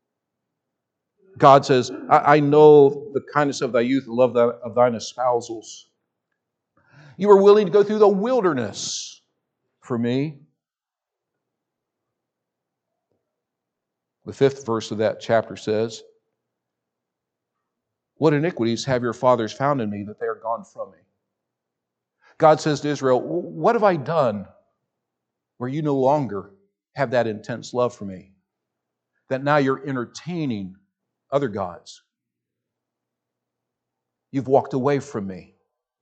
God says, I know the kindness of thy youth, the love of thine espousals. You were willing to go through the wilderness for me. The 5th verse of that chapter says, what iniquities have your fathers found in me that they are gone from me? God says to Israel, what have I done where you no longer have that intense love for me? That now you're entertaining other gods. You've walked away from me.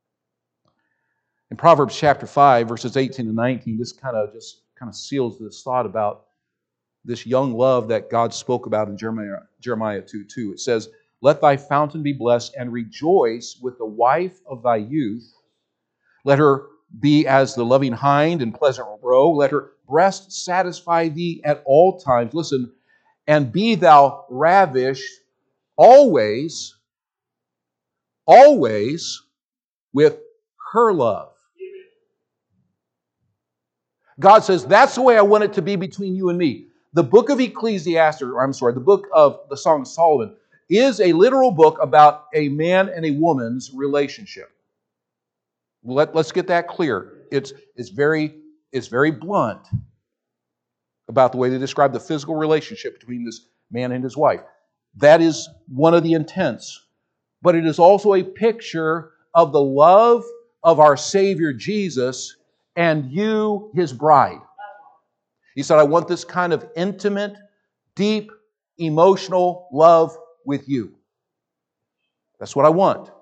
In Proverbs chapter 5, verses 18 and 19, this kind of seals this thought about this young love that God spoke about in Jeremiah 2:2. It says, let thy fountain be blessed and rejoice with the wife of thy youth. Let her be as the loving hind and pleasant roe. Let her breast satisfy thee at all times. Listen, and be thou ravished always with her love. God says, that's the way I want it to be between you and me. The book of the book of the Song of Solomon is a literal book about a man and a woman's relationship. Let's get that clear. It's very blunt about the way they describe the physical relationship between this man and his wife. That is one of the intents. But it is also a picture of the love of our Savior Jesus and you, His bride. He said, I want this kind of intimate, deep, emotional love with you. That's what I want.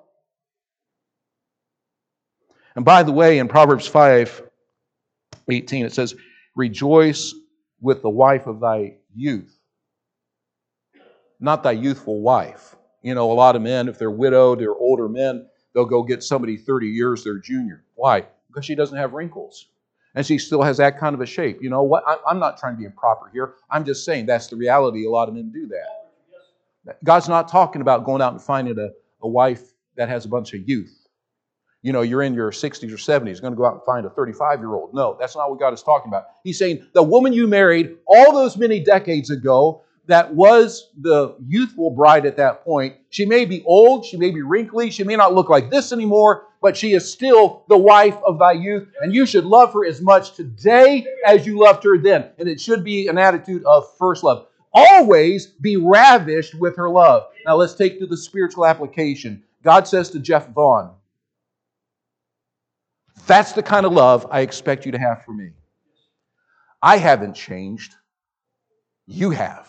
And by the way, in Proverbs 5:18, it says, rejoice with the wife of thy youth, not thy youthful wife. You know, a lot of men, if they're widowed, they're older men, they'll go get somebody 30 years their junior. Why? Because she doesn't have wrinkles. And she still has that kind of a shape. You know what? I'm not trying to be improper here. I'm just saying that's the reality. A lot of men do that. God's not talking about going out and finding a wife that has a bunch of youth. You know, you're in your 60s or 70s, going to go out and find a 35-year-old. No, that's not what God is talking about. He's saying the woman you married all those many decades ago that was the youthful bride at that point, she may be old, she may be wrinkly, she may not look like this anymore, but she is still the wife of thy youth, and you should love her as much today as you loved her then. And it should be an attitude of first love. Always be ravished with her love. Now let's take to the spiritual application. God says to Jeff Vaughn, that's the kind of love I expect you to have for me. I haven't changed. You have.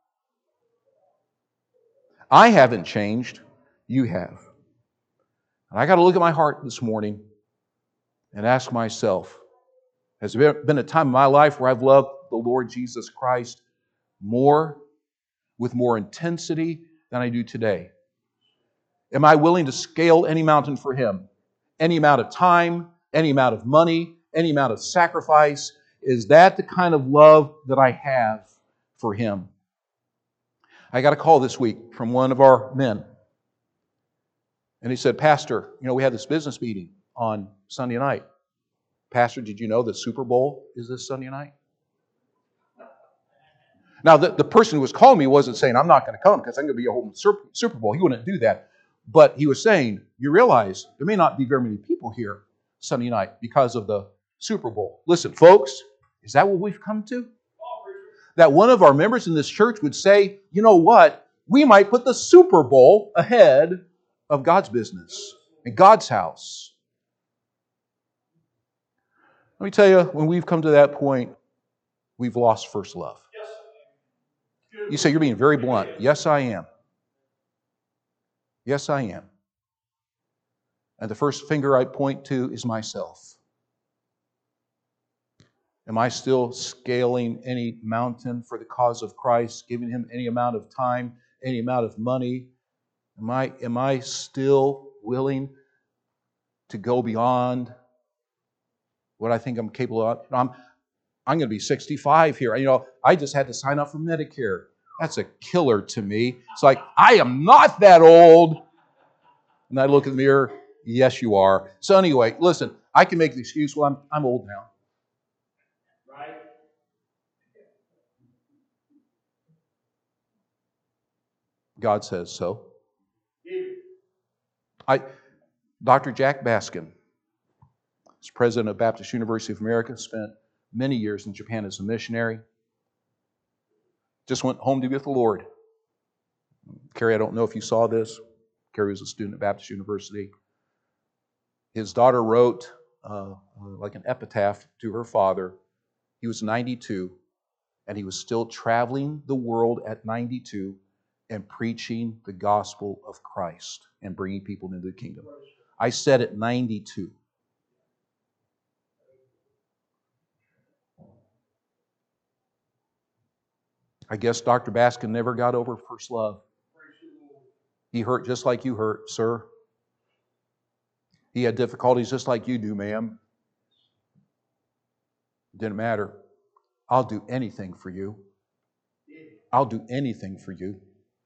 I haven't changed. You have. And I got to look at my heart this morning and ask myself, has there been a time in my life where I've loved the Lord Jesus Christ more, with more intensity than I do today? Am I willing to scale any mountain for Him? Any amount of time, any amount of money, any amount of sacrifice? Is that the kind of love that I have for Him? I got a call this week from one of our men. And he said, Pastor, you know, we had this business meeting on Sunday night. Pastor, did you know the Super Bowl is this Sunday night? Now, the person who was calling me wasn't saying, I'm not going to come because I'm going to be a whole Super Bowl. He wouldn't do that. But he was saying, you realize there may not be very many people here Sunday night because of the Super Bowl. Listen, folks, is that what we've come to? That one of our members in this church would say, you know what? We might put the Super Bowl ahead of God's business and God's house. Let me tell you, when we've come to that point, we've lost first love. You say, you're being very blunt. Yes, I am. Yes, I am. And the first finger I point to is myself. Am I still scaling any mountain for the cause of Christ, giving Him any amount of time, any amount of money? Am I still willing to go beyond what I think I'm capable of? I'm going to be 65 here. You know, I just had to sign up for Medicare. That's a killer to me. It's like, I am not that old. And I look in the mirror, yes, you are. So anyway, listen, I can make the excuse, well, I'm old now. Right? God says so. Dr. Jack Baskin is president of Baptist University of America, spent many years in Japan as a missionary. Just went home to be with the Lord. Carrie, I don't know if you saw this. Carrie was a student at Baptist University. His daughter wrote like an epitaph to her father. He was 92, and he was still traveling the world at 92 and preaching the gospel of Christ and bringing people into the kingdom. I said at 92. I guess Dr. Baskin never got over first love. He hurt just like you hurt, sir. He had difficulties just like you do, ma'am. It didn't matter. I'll do anything for you. I'll do anything for you.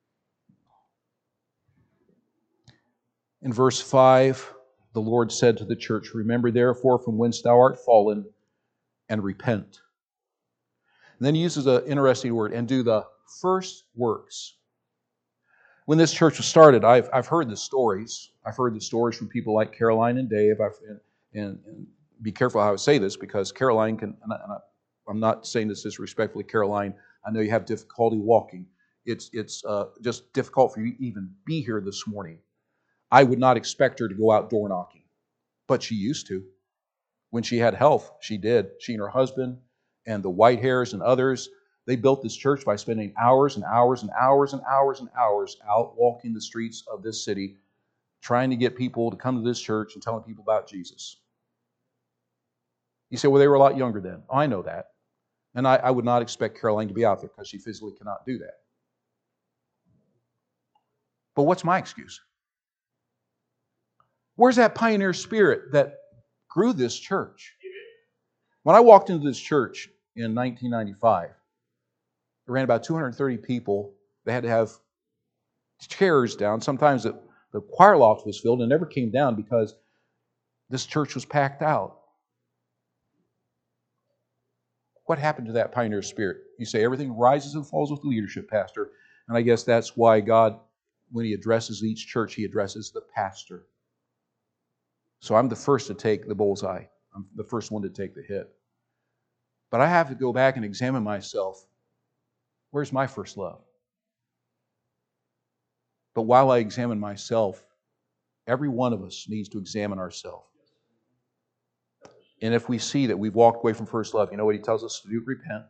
In verse 5, the Lord said to the church, remember therefore from whence thou art fallen, and repent. And then he uses an interesting word, and do the first works. When this church was started, I've heard the stories. I've heard the stories from people like Caroline and Dave. And be careful how I say this, because Caroline can, and I'm not saying this disrespectfully, Caroline, I know you have difficulty walking. It's just difficult for you to even be here this morning. I would not expect her to go out door knocking, but she used to. When she had health, she did. She and her husband and the White Hairs and others, They built this church by spending hours and hours and hours and hours and hours out walking the streets of this city, trying to get people to come to this church and telling people about Jesus. You say, well, they were a lot younger then. Oh, I know that. And I would not expect Caroline to be out there because she physically cannot do that. But what's my excuse? Where's that pioneer spirit that grew this church? When I walked into this church in 1995, it ran about 230 people. They had to have chairs down. Sometimes the choir loft was filled and never came down because this church was packed out. What happened to that pioneer spirit? You say everything rises and falls with leadership, Pastor. And I guess that's why God, when He addresses each church, He addresses the pastor. So I'm the first to take the bullseye. I'm the first one to take the hit. But I have to go back and examine myself. Where's my first love? But while I examine myself, every one of us needs to examine ourselves. And if we see that we've walked away from first love, you know what He tells us to do? Repent.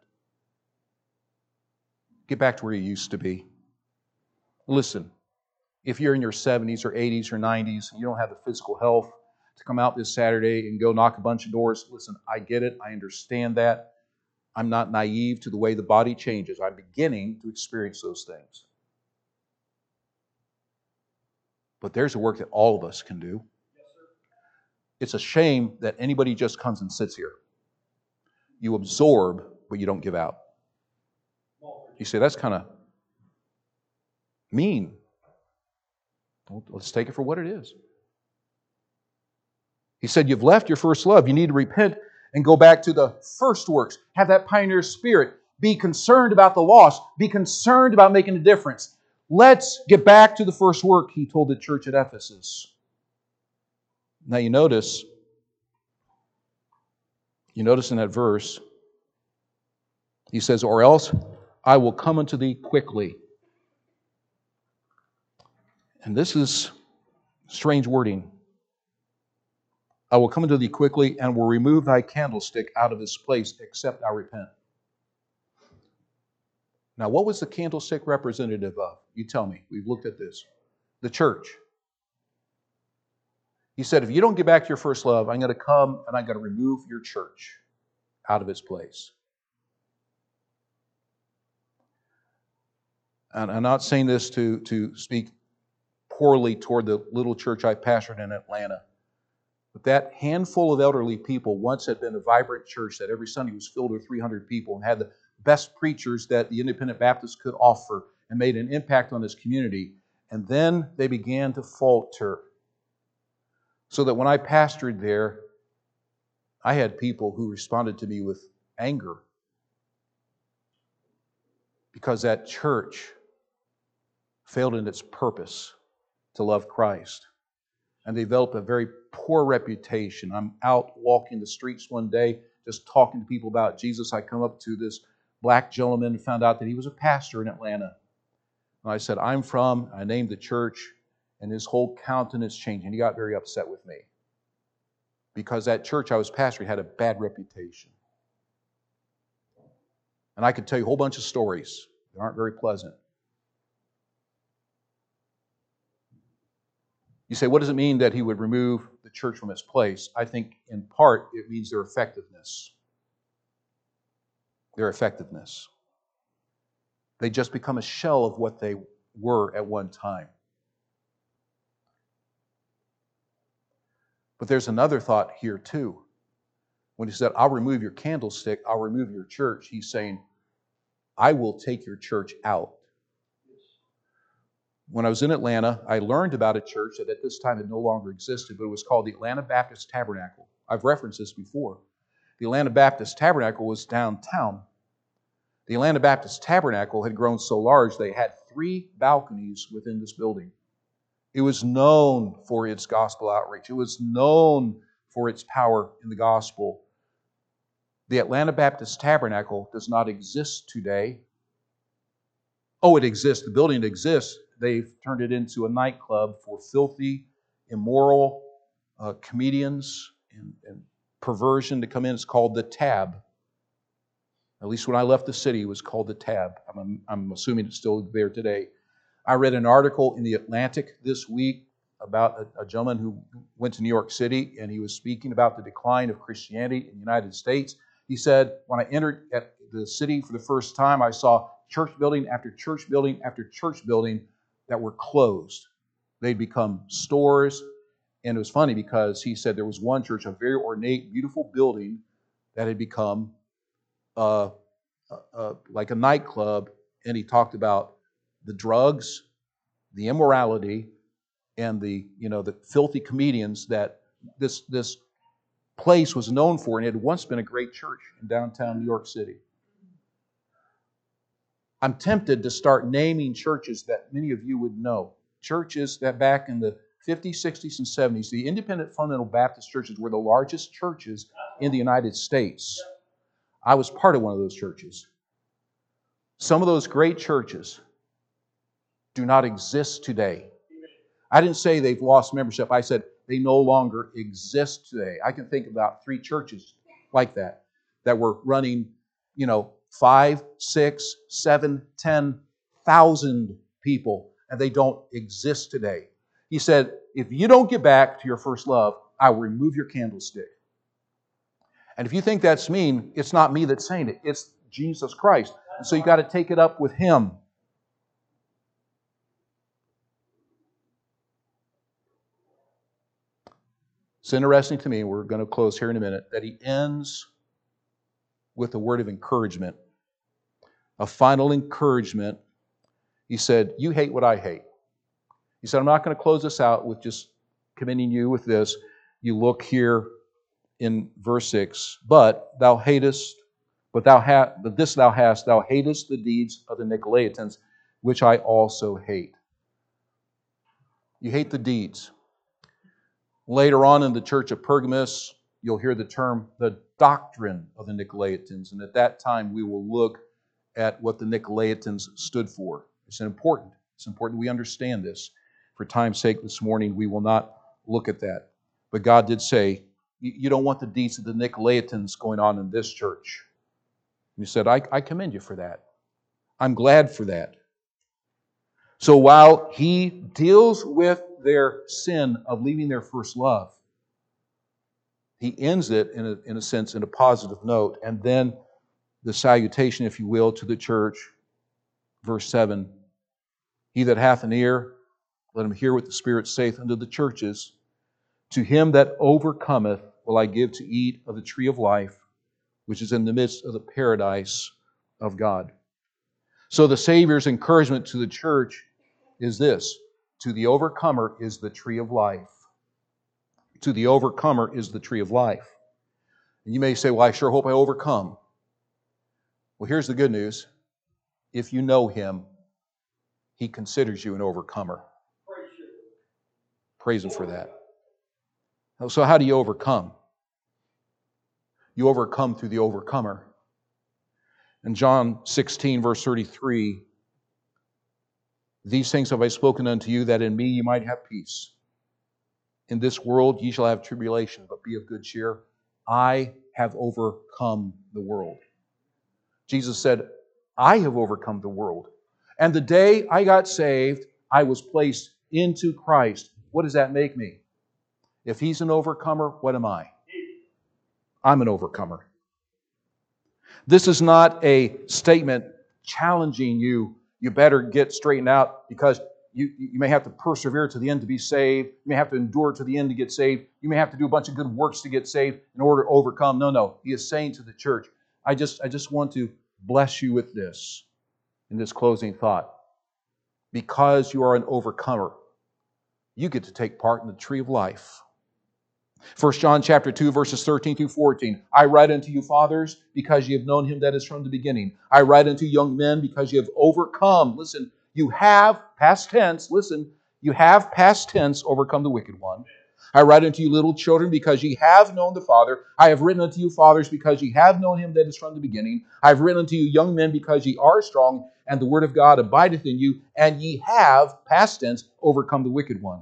Get back to where you used to be. Listen, if you're in your 70s or 80s or 90s, and you don't have the physical health to come out this Saturday and go knock a bunch of doors, listen, I get it. I understand that. I'm not naive to the way the body changes. I'm beginning to experience those things. But there's a work that all of us can do. It's a shame that anybody just comes and sits here. You absorb, but you don't give out. You say, that's kind of mean. Well, let's take it for what it is. He said, you've left your first love. You need to repent and go back to the first works. Have that pioneer spirit. Be concerned about the lost. Be concerned about making a difference. Let's get back to the first work, He told the church at Ephesus. Now you notice in that verse, he says, or else I will come unto thee quickly. And this is strange wording. I will come unto thee quickly and will remove thy candlestick out of its place, except thou repent. Now, what was the candlestick representative of? You tell me. We've looked at this. The church. He said, if you don't get back to your first love, I'm going to come and I'm going to remove your church out of its place. And I'm not saying this to speak poorly toward the little church I pastored in Atlanta. But that handful of elderly people once had been a vibrant church that every Sunday was filled with 300 people and had the best preachers that the Independent Baptists could offer and made an impact on this community. And then they began to falter. So that when I pastored there, I had people who responded to me with anger because that church failed in its purpose to love Christ. And they developed a very poor reputation. I'm out walking the streets one day, just talking to people about Jesus. I come up to this black gentleman and found out that he was a pastor in Atlanta. And I said, I named the church, and his whole countenance changed. And he got very upset with me because that church I was pastoring had a bad reputation. And I could tell you a whole bunch of stories that aren't very pleasant. You say, what does it mean that he would remove the church from its place? I think in part it means their effectiveness. Their effectiveness. They just become a shell of what they were at one time. But there's another thought here too. When he said, I'll remove your candlestick, I'll remove your church, he's saying, I will take your church out. When I was in Atlanta, I learned about a church that at this time had no longer existed, but it was called the Atlanta Baptist Tabernacle. I've referenced this before. The Atlanta Baptist Tabernacle was downtown. The Atlanta Baptist Tabernacle had grown so large they had 3 balconies within this building. It was known for its gospel outreach. It was known for its power in the gospel. The Atlanta Baptist Tabernacle does not exist today. Oh, it exists. The building exists. They've turned it into a nightclub for filthy, immoral comedians and perversion to come in. It's called the Tab. At least when I left the city, it was called the Tab. I'm assuming it's still there today. I read an article in the Atlantic this week about a gentleman who went to New York City, and he was speaking about the decline of Christianity in the United States. He said, when I entered at the city for the first time, I saw church building after church building after church building that were closed. They'd become stores. And it was funny because he said there was one church, a very ornate, beautiful building that had become like a nightclub. And he talked about the drugs, the immorality, and the filthy comedians that this place was known for, and it had once been a great church in downtown New York City. I'm tempted to start naming churches that many of you would know. Churches that back in the 50s, 60s, and 70s, the independent fundamental Baptist churches were the largest churches in the United States. I was part of one of those churches. Some of those great churches do not exist today. I didn't say they've lost membership. I said they no longer exist today. I can think about 3 churches like that were running, 5, 6, 7, 10,000 people, and they don't exist today. He said, if you don't get back to your first love, I will remove your candlestick. And if you think that's mean, it's not me that's saying it. It's Jesus Christ. And so you got to take it up with Him. It's interesting to me, we're going to close here in a minute, that he ends with a word of encouragement. A final encouragement. He said, you hate what I hate. He said, I'm not going to close this out with just commending you with this. You look here in verse 6, but this thou hatest the deeds of the Nicolaitans, which I also hate. You hate the deeds. Later on in the church of Pergamos, you'll hear the term the doctrine of the Nicolaitans, and at that time we will look at what the Nicolaitans stood for. It's important we understand this. For time's sake this morning, we will not look at that. But God did say, you don't want the deeds of the Nicolaitans going on in this church. And He said, I commend you for that. I'm glad for that. So while He deals with their sin of leaving their first love, He ends it, in a sense, in a positive note. And then the salutation, if you will, to the church, verse 7, he that hath an ear, let him hear what the Spirit saith unto the churches. To him that overcometh will I give to eat of the tree of life, which is in the midst of the paradise of God. So the Savior's encouragement to the church is this: to the overcomer is the tree of life. To the overcomer is the tree of life. And you may say, well, I sure hope I overcome. Well, here's the good news. If you know Him, He considers you an overcomer. Praise Him for that. So how do you overcome? You overcome through the overcomer. In John 16, verse 33, these things have I spoken unto you, that in me ye might have peace. In this world ye shall have tribulation, but be of good cheer. I have overcome the world. Jesus said, I have overcome the world. And the day I got saved, I was placed into Christ. What does that make me? If He's an overcomer, what am I? I'm an overcomer. This is not a statement challenging you. You better get straightened out because you may have to persevere to the end to be saved. You may have to endure to the end to get saved. You may have to do a bunch of good works to get saved in order to overcome. No. He is saying to the church, I just want to bless you with this in this closing thought. Because you are an overcomer, you get to take part in the tree of life. 1 John chapter 2, verses 13 through 14. I write unto you, fathers, because ye have known Him that is from the beginning. I write unto young men, because ye have overcome. Listen, you have, past tense, you have past tense overcome the wicked one. I write unto you, little children, because ye have known the Father. I have written unto you, fathers, because ye have known Him that is from the beginning. I have written unto you, young men, because ye are strong, and the word of God abideth in you, and ye have, past tense, overcome the wicked one.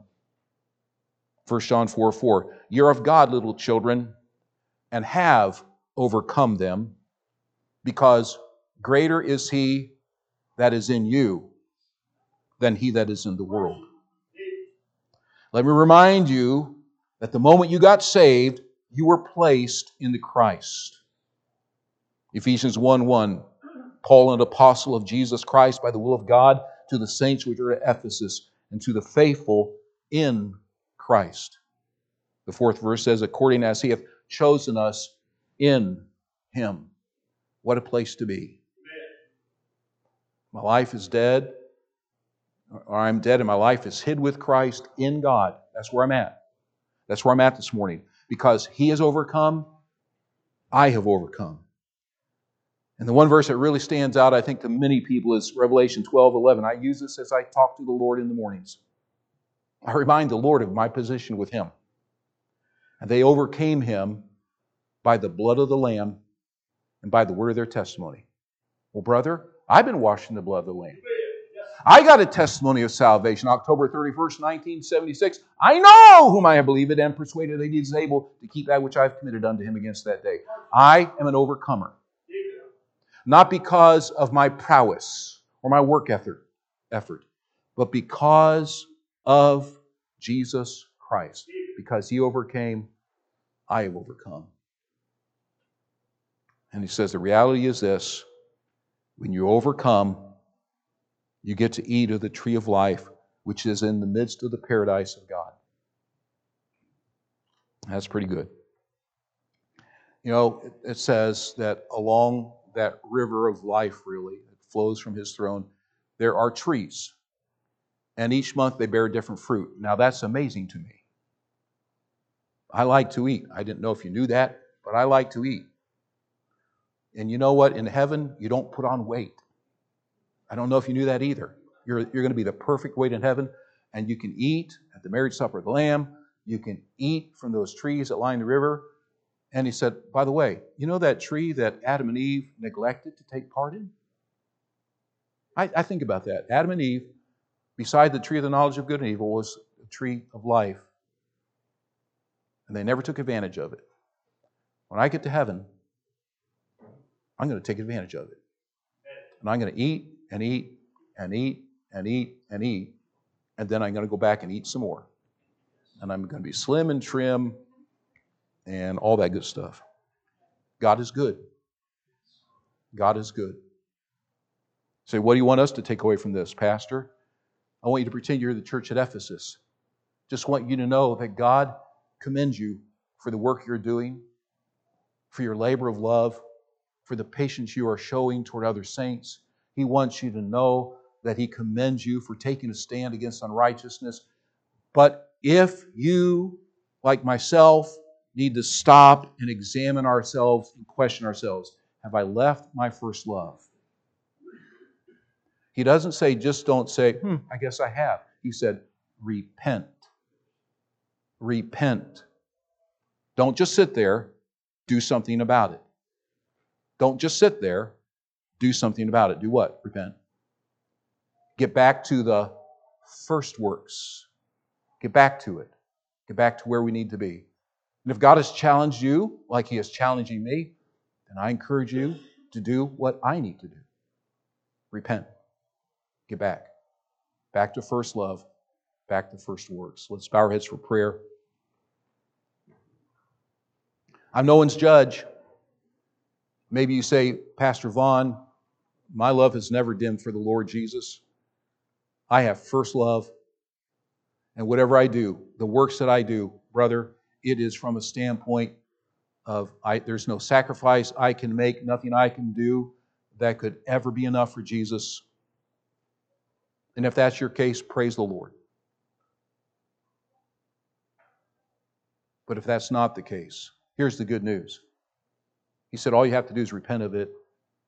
1 John 4:4. Ye are of God, little children, and have overcome them, because greater is He that is in you than he that is in the world. Let me remind you that the moment you got saved, you were placed into Christ. Ephesians 1:1, Paul, an apostle of Jesus Christ by the will of God, to the saints which are at Ephesus, and to the faithful in Christ. The fourth verse says, according as He hath chosen us in Him. What a place to be. My life is dead, or I'm dead and my life is hid with Christ in God. That's where I'm at. That's where I'm at this morning. Because He has overcome, I have overcome. And the one verse that really stands out, I think, to many people is Revelation 12:11. I use this as I talk to the Lord in the mornings. I remind the Lord of my position with Him. And they overcame Him by the blood of the Lamb and by the word of their testimony. Well, brother, I've been washed in the blood of the Lamb. I got a testimony of salvation, October 31st, 1976. I know whom I have believed and persuaded that He is able to keep that which I have committed unto Him against that day. I am an overcomer. Not because of my prowess or my work effort, but because of Jesus Christ. Because He overcame, I have overcome. And He says the reality is this: when you overcome, you get to eat of the tree of life, which is in the midst of the paradise of God. That's pretty good. You know, it says that along that river of life, really, that flows from His throne, there are trees. And each month they bear different fruit. Now that's amazing to me. I like to eat. I didn't know if you knew that, but I like to eat. And you know what? In heaven, you don't put on weight. I don't know if you knew that either. You're going to be the perfect weight in heaven, and you can eat at the marriage supper of the Lamb. You can eat from those trees that line the river. And He said, by the way, you know that tree that Adam and Eve neglected to take part in? I think about that. Adam and Eve, beside the tree of the knowledge of good and evil, was a tree of life. And they never took advantage of it. When I get to heaven, I'm going to take advantage of it. And I'm going to eat and eat and eat and eat and eat. And then I'm going to go back and eat some more. And I'm going to be slim and trim and all that good stuff. God is good. God is good. Say, what do you want us to take away from this, Pastor? I want you to pretend you're the church at Ephesus. Just want you to know that God commends you for the work you're doing, for your labor of love, for the patience you are showing toward other saints. He wants you to know that He commends you for taking a stand against unrighteousness. But if you, like myself, need to stop and examine ourselves and question ourselves, have I left my first love? He doesn't say, just don't say, I guess I have. He said, repent. Repent. Don't just sit there. Do something about it. Don't just sit there. Do something about it. Do what? Repent. Get back to the first works. Get back to it. Get back to where we need to be. And if God has challenged you like He is challenging me, then I encourage you to do what I need to do. Repent. Get back. Back to first love. Back to first works. Let's bow our heads for prayer. I'm no one's judge. Maybe you say, Pastor Vaughn, my love has never dimmed for the Lord Jesus. I have first love. And whatever I do, the works that I do, brother, it is from a standpoint of there's no sacrifice I can make, nothing I can do that could ever be enough for Jesus. And if that's your case, praise the Lord. But if that's not the case, here's the good news. He said all you have to do is repent of it,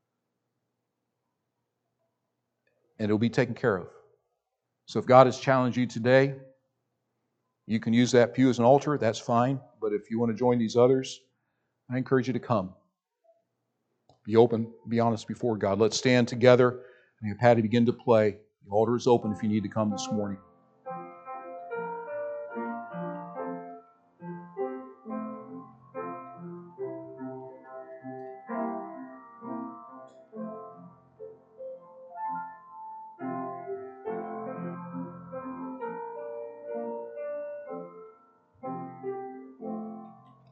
and it'll be taken care of. So if God has challenged you today, you can use that pew as an altar, that's fine. But if you want to join these others, I encourage you to come. Be open, be honest before God. Let's stand together and have Patty begin to play. The altar is open if you need to come this morning.